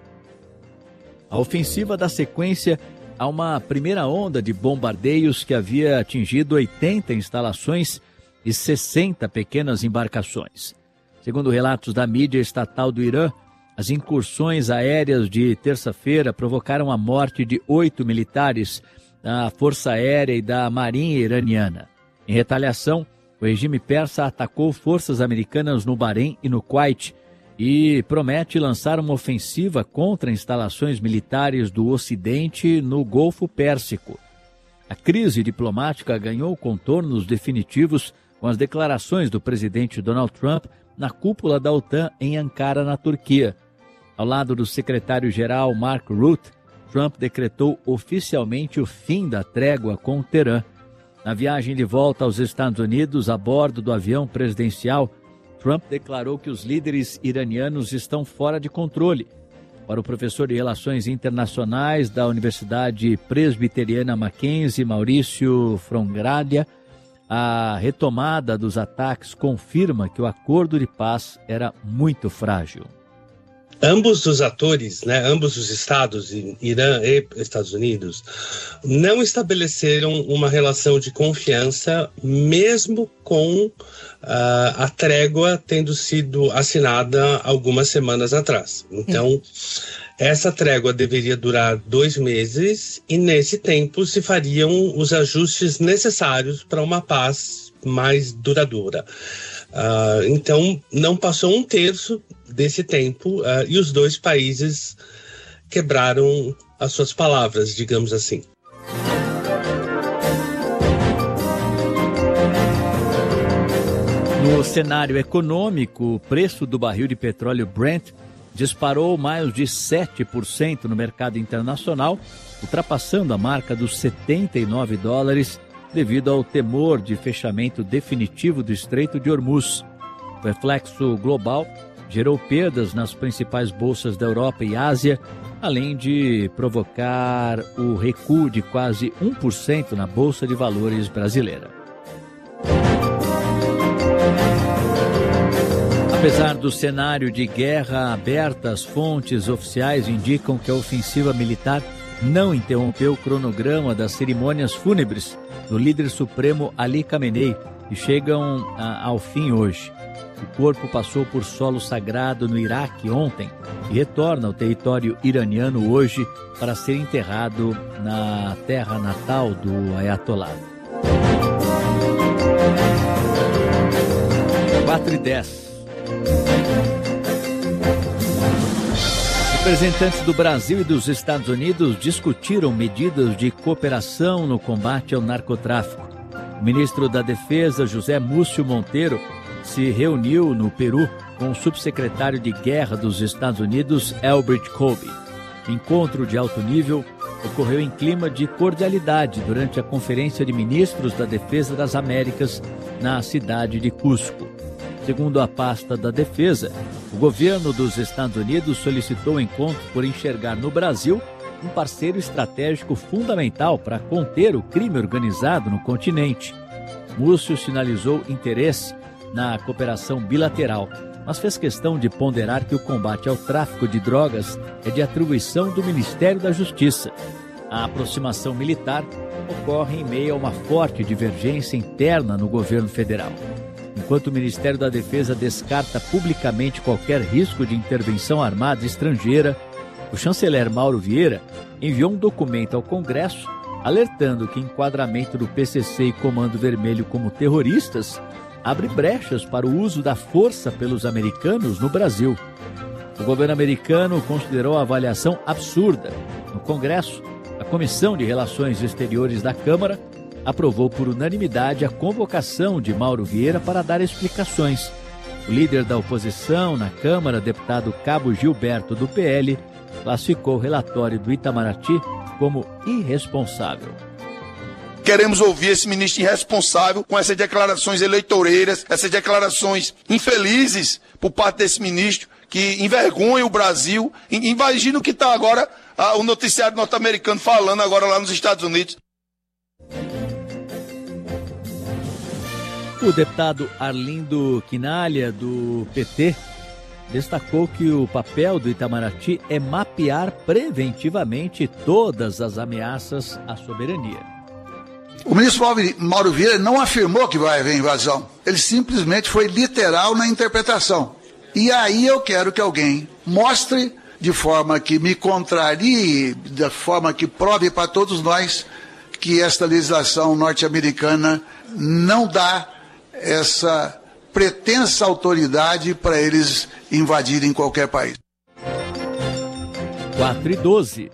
A ofensiva dá sequência a uma primeira onda de bombardeios que havia atingido 80 instalações e 60 pequenas embarcações. Segundo relatos da mídia estatal do Irã, as incursões aéreas de terça-feira provocaram a morte de 8 militares da Força Aérea e da Marinha iraniana. Em retaliação, o regime persa atacou forças americanas no Bahrein e no Kuwait, e promete lançar uma ofensiva contra instalações militares do Ocidente no Golfo Pérsico. A crise diplomática ganhou contornos definitivos com as declarações do presidente Donald Trump na cúpula da OTAN em Ankara, na Turquia. Ao lado do secretário-geral Mark Rutte, Trump decretou oficialmente o fim da trégua com Teherã. Na viagem de volta aos Estados Unidos, a bordo do avião presidencial, Trump declarou que os líderes iranianos estão fora de controle. Para o professor de Relações Internacionais da Universidade Presbiteriana Mackenzie, Maurício Frongradia, a retomada dos ataques confirma que o acordo de paz era muito frágil. Ambos os atores, ambos os estados, Irã e Estados Unidos, não estabeleceram uma relação de confiança, mesmo com a trégua tendo sido assinada algumas semanas atrás. Então, essa trégua deveria durar 2 meses e, nesse tempo, se fariam os ajustes necessários para uma paz mais duradoura. Então, não passou 1/3 desse tempo e os dois países quebraram as suas palavras, digamos assim. No cenário econômico, o preço do barril de petróleo Brent disparou mais de 7% no mercado internacional, ultrapassando a marca dos $79 devido ao temor de fechamento definitivo do Estreito de Hormuz. O reflexo global gerou perdas nas principais bolsas da Europa e Ásia, além de provocar o recuo de quase 1% na Bolsa de Valores brasileira. A Apesar do cenário de guerra aberta, as fontes oficiais indicam que a ofensiva militar não interrompeu o cronograma das cerimônias fúnebres do líder supremo Ali Khamenei, que chegam ao fim hoje. O corpo passou por solo sagrado no Iraque ontem e retorna ao território iraniano hoje para ser enterrado na terra natal do Ayatollah. 4h10. Representantes do Brasil e dos Estados Unidos discutiram medidas de cooperação no combate ao narcotráfico. O ministro da Defesa, José Múcio Monteiro, se reuniu no Peru com o subsecretário de Guerra dos Estados Unidos, Elbert Colby. O encontro de alto nível ocorreu em clima de cordialidade durante a Conferência de Ministros da Defesa das Américas na cidade de Cusco. Segundo a pasta da Defesa, o governo dos Estados Unidos solicitou o encontro por enxergar no Brasil um parceiro estratégico fundamental para conter o crime organizado no continente. Múcio sinalizou interesse na cooperação bilateral, mas fez questão de ponderar que o combate ao tráfico de drogas é de atribuição do Ministério da Justiça. A aproximação militar ocorre em meio a uma forte divergência interna no governo federal. Enquanto o Ministério da Defesa descarta publicamente qualquer risco de intervenção armada estrangeira, o chanceler Mauro Vieira enviou um documento ao Congresso alertando que o enquadramento do PCC e Comando Vermelho como terroristas abre brechas para o uso da força pelos americanos no Brasil. O governo americano considerou a avaliação absurda. No Congresso, a Comissão de Relações Exteriores da Câmara aprovou por unanimidade a convocação de Mauro Vieira para dar explicações. O líder da oposição na Câmara, deputado Cabo Gilberto, do PL, classificou o relatório do Itamaraty como irresponsável. Queremos ouvir esse ministro irresponsável com essas declarações eleitoreiras, essas declarações infelizes por parte desse ministro que envergonha o Brasil. Imagina o que está agora o noticiário norte-americano falando agora lá nos Estados Unidos. O deputado Arlindo Quinalha, do PT, destacou que o papel do Itamaraty é mapear preventivamente todas as ameaças à soberania. O ministro Mauro Vieira não afirmou que vai haver invasão. Ele simplesmente foi literal na interpretação. E aí eu quero que alguém mostre, de forma que me contrarie, de forma que prove para todos nós que esta legislação norte-americana não dá essa pretensa autoridade para eles invadirem qualquer país. 4h12.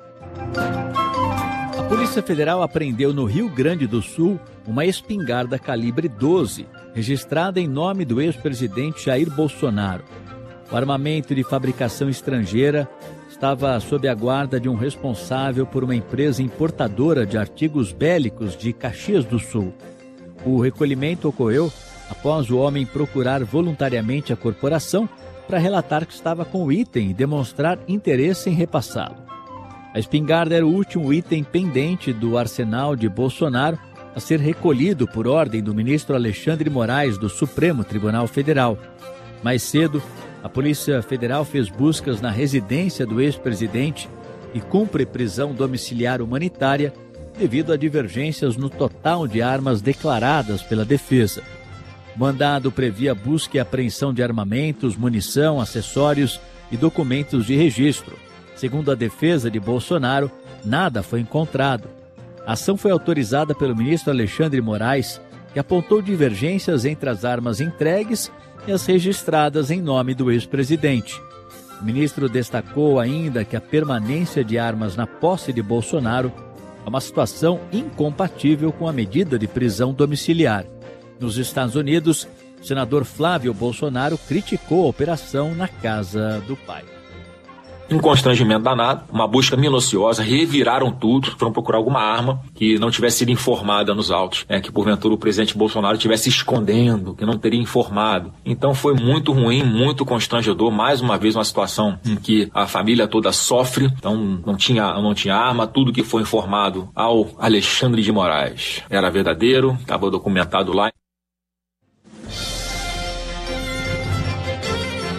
A Polícia Federal apreendeu no Rio Grande do Sul uma espingarda calibre 12, registrada em nome do ex-presidente Jair Bolsonaro. O armamento de fabricação estrangeira estava sob a guarda de um responsável por uma empresa importadora de artigos bélicos de Caxias do Sul. O recolhimento ocorreu após o homem procurar voluntariamente a corporação para relatar que estava com o item e demonstrar interesse em repassá-lo. A espingarda era o último item pendente do arsenal de Bolsonaro a ser recolhido por ordem do ministro Alexandre de Moraes do Supremo Tribunal Federal. Mais cedo, a Polícia Federal fez buscas na residência do ex-presidente e cumpre prisão domiciliar humanitária devido a divergências no total de armas declaradas pela defesa. O mandado previa busca e apreensão de armamentos, munição, acessórios e documentos de registro. Segundo a defesa de Bolsonaro, nada foi encontrado. A ação foi autorizada pelo ministro Alexandre de Moraes, que apontou divergências entre as armas entregues e as registradas em nome do ex-presidente. O ministro destacou ainda que a permanência de armas na posse de Bolsonaro é uma situação incompatível com a medida de prisão domiciliar. Nos Estados Unidos, o senador Flávio Bolsonaro criticou a operação na casa do pai. Um constrangimento danado, uma busca minuciosa, reviraram tudo, foram procurar alguma arma que não tivesse sido informada nos autos, que porventura o presidente Bolsonaro estivesse escondendo, que não teria informado. Então foi muito ruim, muito constrangedor, mais uma vez uma situação em que a família toda sofre, então não tinha arma, tudo que foi informado ao Alexandre de Moraes era verdadeiro, estava documentado lá.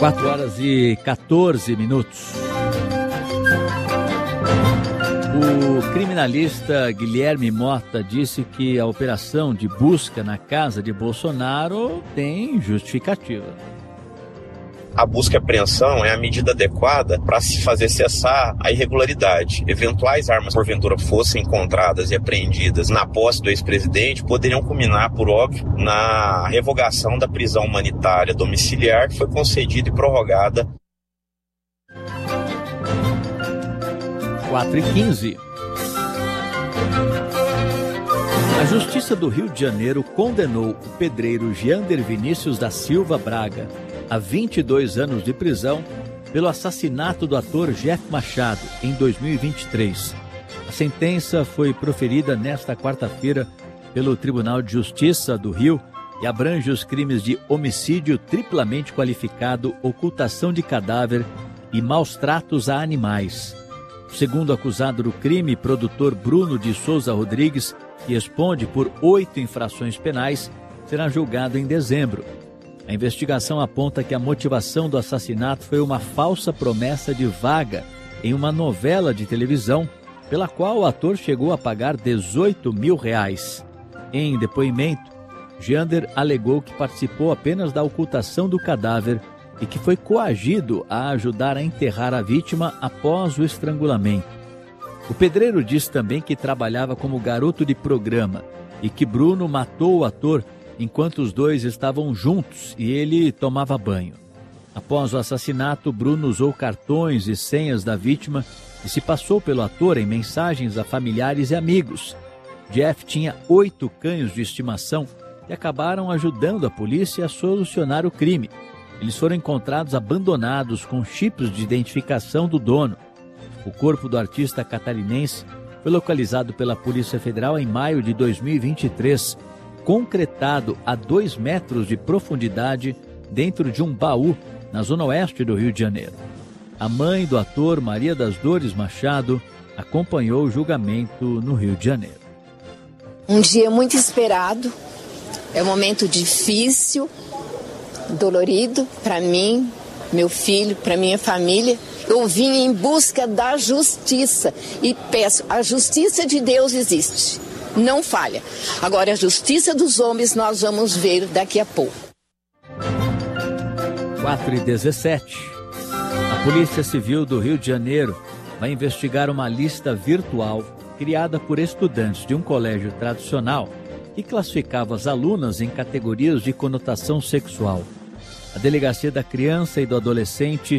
4h14. O criminalista Guilherme Mota disse que a operação de busca na casa de Bolsonaro tem justificativa. A busca e apreensão é a medida adequada para se fazer cessar a irregularidade. Eventuais armas, porventura, fossem encontradas e apreendidas na posse do ex-presidente, poderiam culminar, por óbvio, na revogação da prisão humanitária domiciliar, que foi concedida e prorrogada. 4h15. A Justiça do Rio de Janeiro condenou o pedreiro Jeander Vinícius da Silva Braga a 22 anos de prisão pelo assassinato do ator Jeff Machado em 2023. A sentença foi proferida nesta quarta-feira pelo Tribunal de Justiça do Rio e abrange os crimes de homicídio triplamente qualificado, ocultação de cadáver e maus tratos a animais. O segundo acusado do crime, produtor Bruno de Souza Rodrigues, que responde por 8 infrações penais, será julgado em dezembro. A investigação aponta que a motivação do assassinato foi uma falsa promessa de vaga em uma novela de televisão, pela qual o ator chegou a pagar R$18 mil. Em depoimento, Jeander alegou que participou apenas da ocultação do cadáver e que foi coagido a ajudar a enterrar a vítima após o estrangulamento. O pedreiro disse também que trabalhava como garoto de programa e que Bruno matou o ator enquanto os dois estavam juntos e ele tomava banho. Após o assassinato, Bruno usou cartões e senhas da vítima e se passou pelo ator em mensagens a familiares e amigos. Jeff tinha 8 cães de estimação que acabaram ajudando a polícia a solucionar o crime. Eles foram encontrados abandonados com chips de identificação do dono. O corpo do artista catarinense foi localizado pela Polícia Federal em maio de 2023, concretado a 2 metros de profundidade dentro de um baú na zona oeste do Rio de Janeiro. A mãe do ator, Maria das Dores Machado, acompanhou o julgamento no Rio de Janeiro. Um dia muito esperado, é um momento difícil, dolorido para mim, meu filho, para minha família. Eu vim em busca da justiça e peço, a justiça de Deus existe. Não falha. Agora, a justiça dos homens nós vamos ver daqui a pouco. 4h17. A Polícia Civil do Rio de Janeiro vai investigar uma lista virtual criada por estudantes de um colégio tradicional que classificava as alunas em categorias de conotação sexual. A Delegacia da Criança e do Adolescente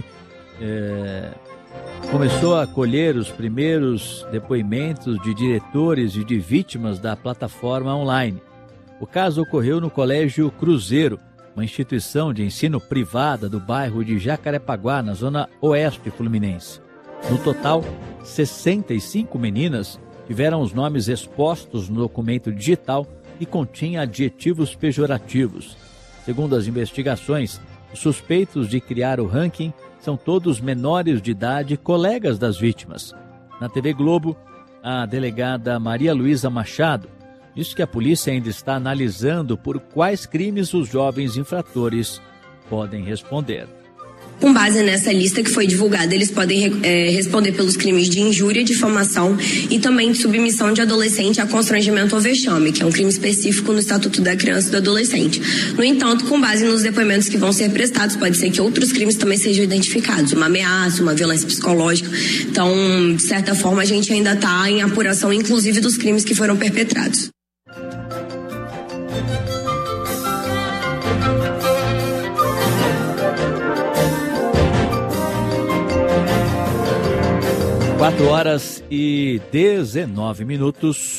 começou a colher os primeiros depoimentos de diretores e de vítimas da plataforma online. O caso ocorreu no Colégio Cruzeiro, uma instituição de ensino privada do bairro de Jacarepaguá, na zona oeste fluminense. No total, 65 meninas tiveram os nomes expostos no documento digital e continha adjetivos pejorativos. Segundo as investigações, os suspeitos de criar o ranking são todos menores de idade, colegas das vítimas. Na TV Globo, a delegada Maria Luísa Machado disse que a polícia ainda está analisando por quais crimes os jovens infratores podem responder. Com base nessa lista que foi divulgada, eles podem responder pelos crimes de injúria, difamação e também de submissão de adolescente a constrangimento ou vexame, que é um crime específico no Estatuto da Criança e do Adolescente. No entanto, com base nos depoimentos que vão ser prestados, pode ser que outros crimes também sejam identificados, uma ameaça, uma violência psicológica. Então, de certa forma, a gente ainda está em apuração, inclusive, dos crimes que foram perpetrados. Quatro horas e 19 minutos.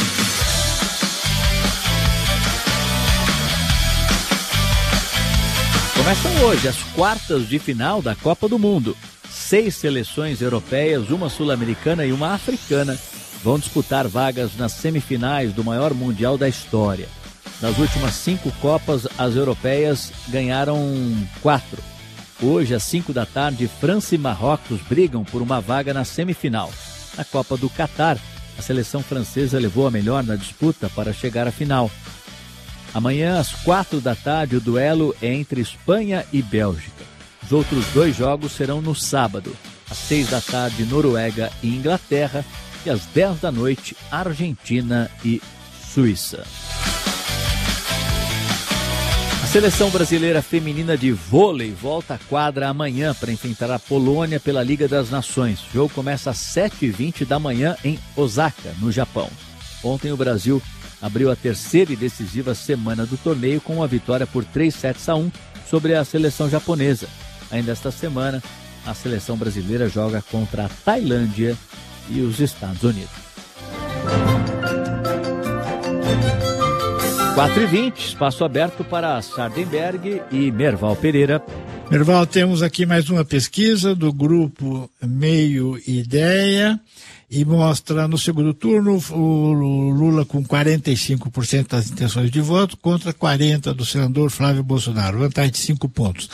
Começam hoje as quartas de final da Copa do Mundo. 6 seleções europeias, uma sul-americana e uma africana vão disputar vagas nas semifinais do maior mundial da história. Nas últimas 5 Copas, as europeias ganharam 4. Hoje, às 5 da tarde, França e Marrocos brigam por uma vaga na semifinal. Na Copa do Catar, a seleção francesa levou a melhor na disputa para chegar à final. Amanhã, às 4 da tarde, o duelo é entre Espanha e Bélgica. Os outros 2 jogos serão no sábado, às 6 da tarde, Noruega e Inglaterra, e às 10 da noite, Argentina e Suíça. A seleção brasileira feminina de vôlei volta à quadra amanhã para enfrentar a Polônia pela Liga das Nações. O jogo começa às 7h20 da manhã em Osaka, no Japão. Ontem o Brasil abriu a terceira e decisiva semana do torneio com uma vitória por 3-1 sobre a seleção japonesa. Ainda esta semana, a seleção brasileira joga contra a Tailândia e os Estados Unidos. 4h20, espaço aberto para Sardenberg e Merval Pereira. Merval, temos aqui mais uma pesquisa do grupo Meio Ideia e mostra no segundo turno o Lula com 45% das intenções de voto contra 40% do senador Flávio Bolsonaro, vantagem de 5 pontos.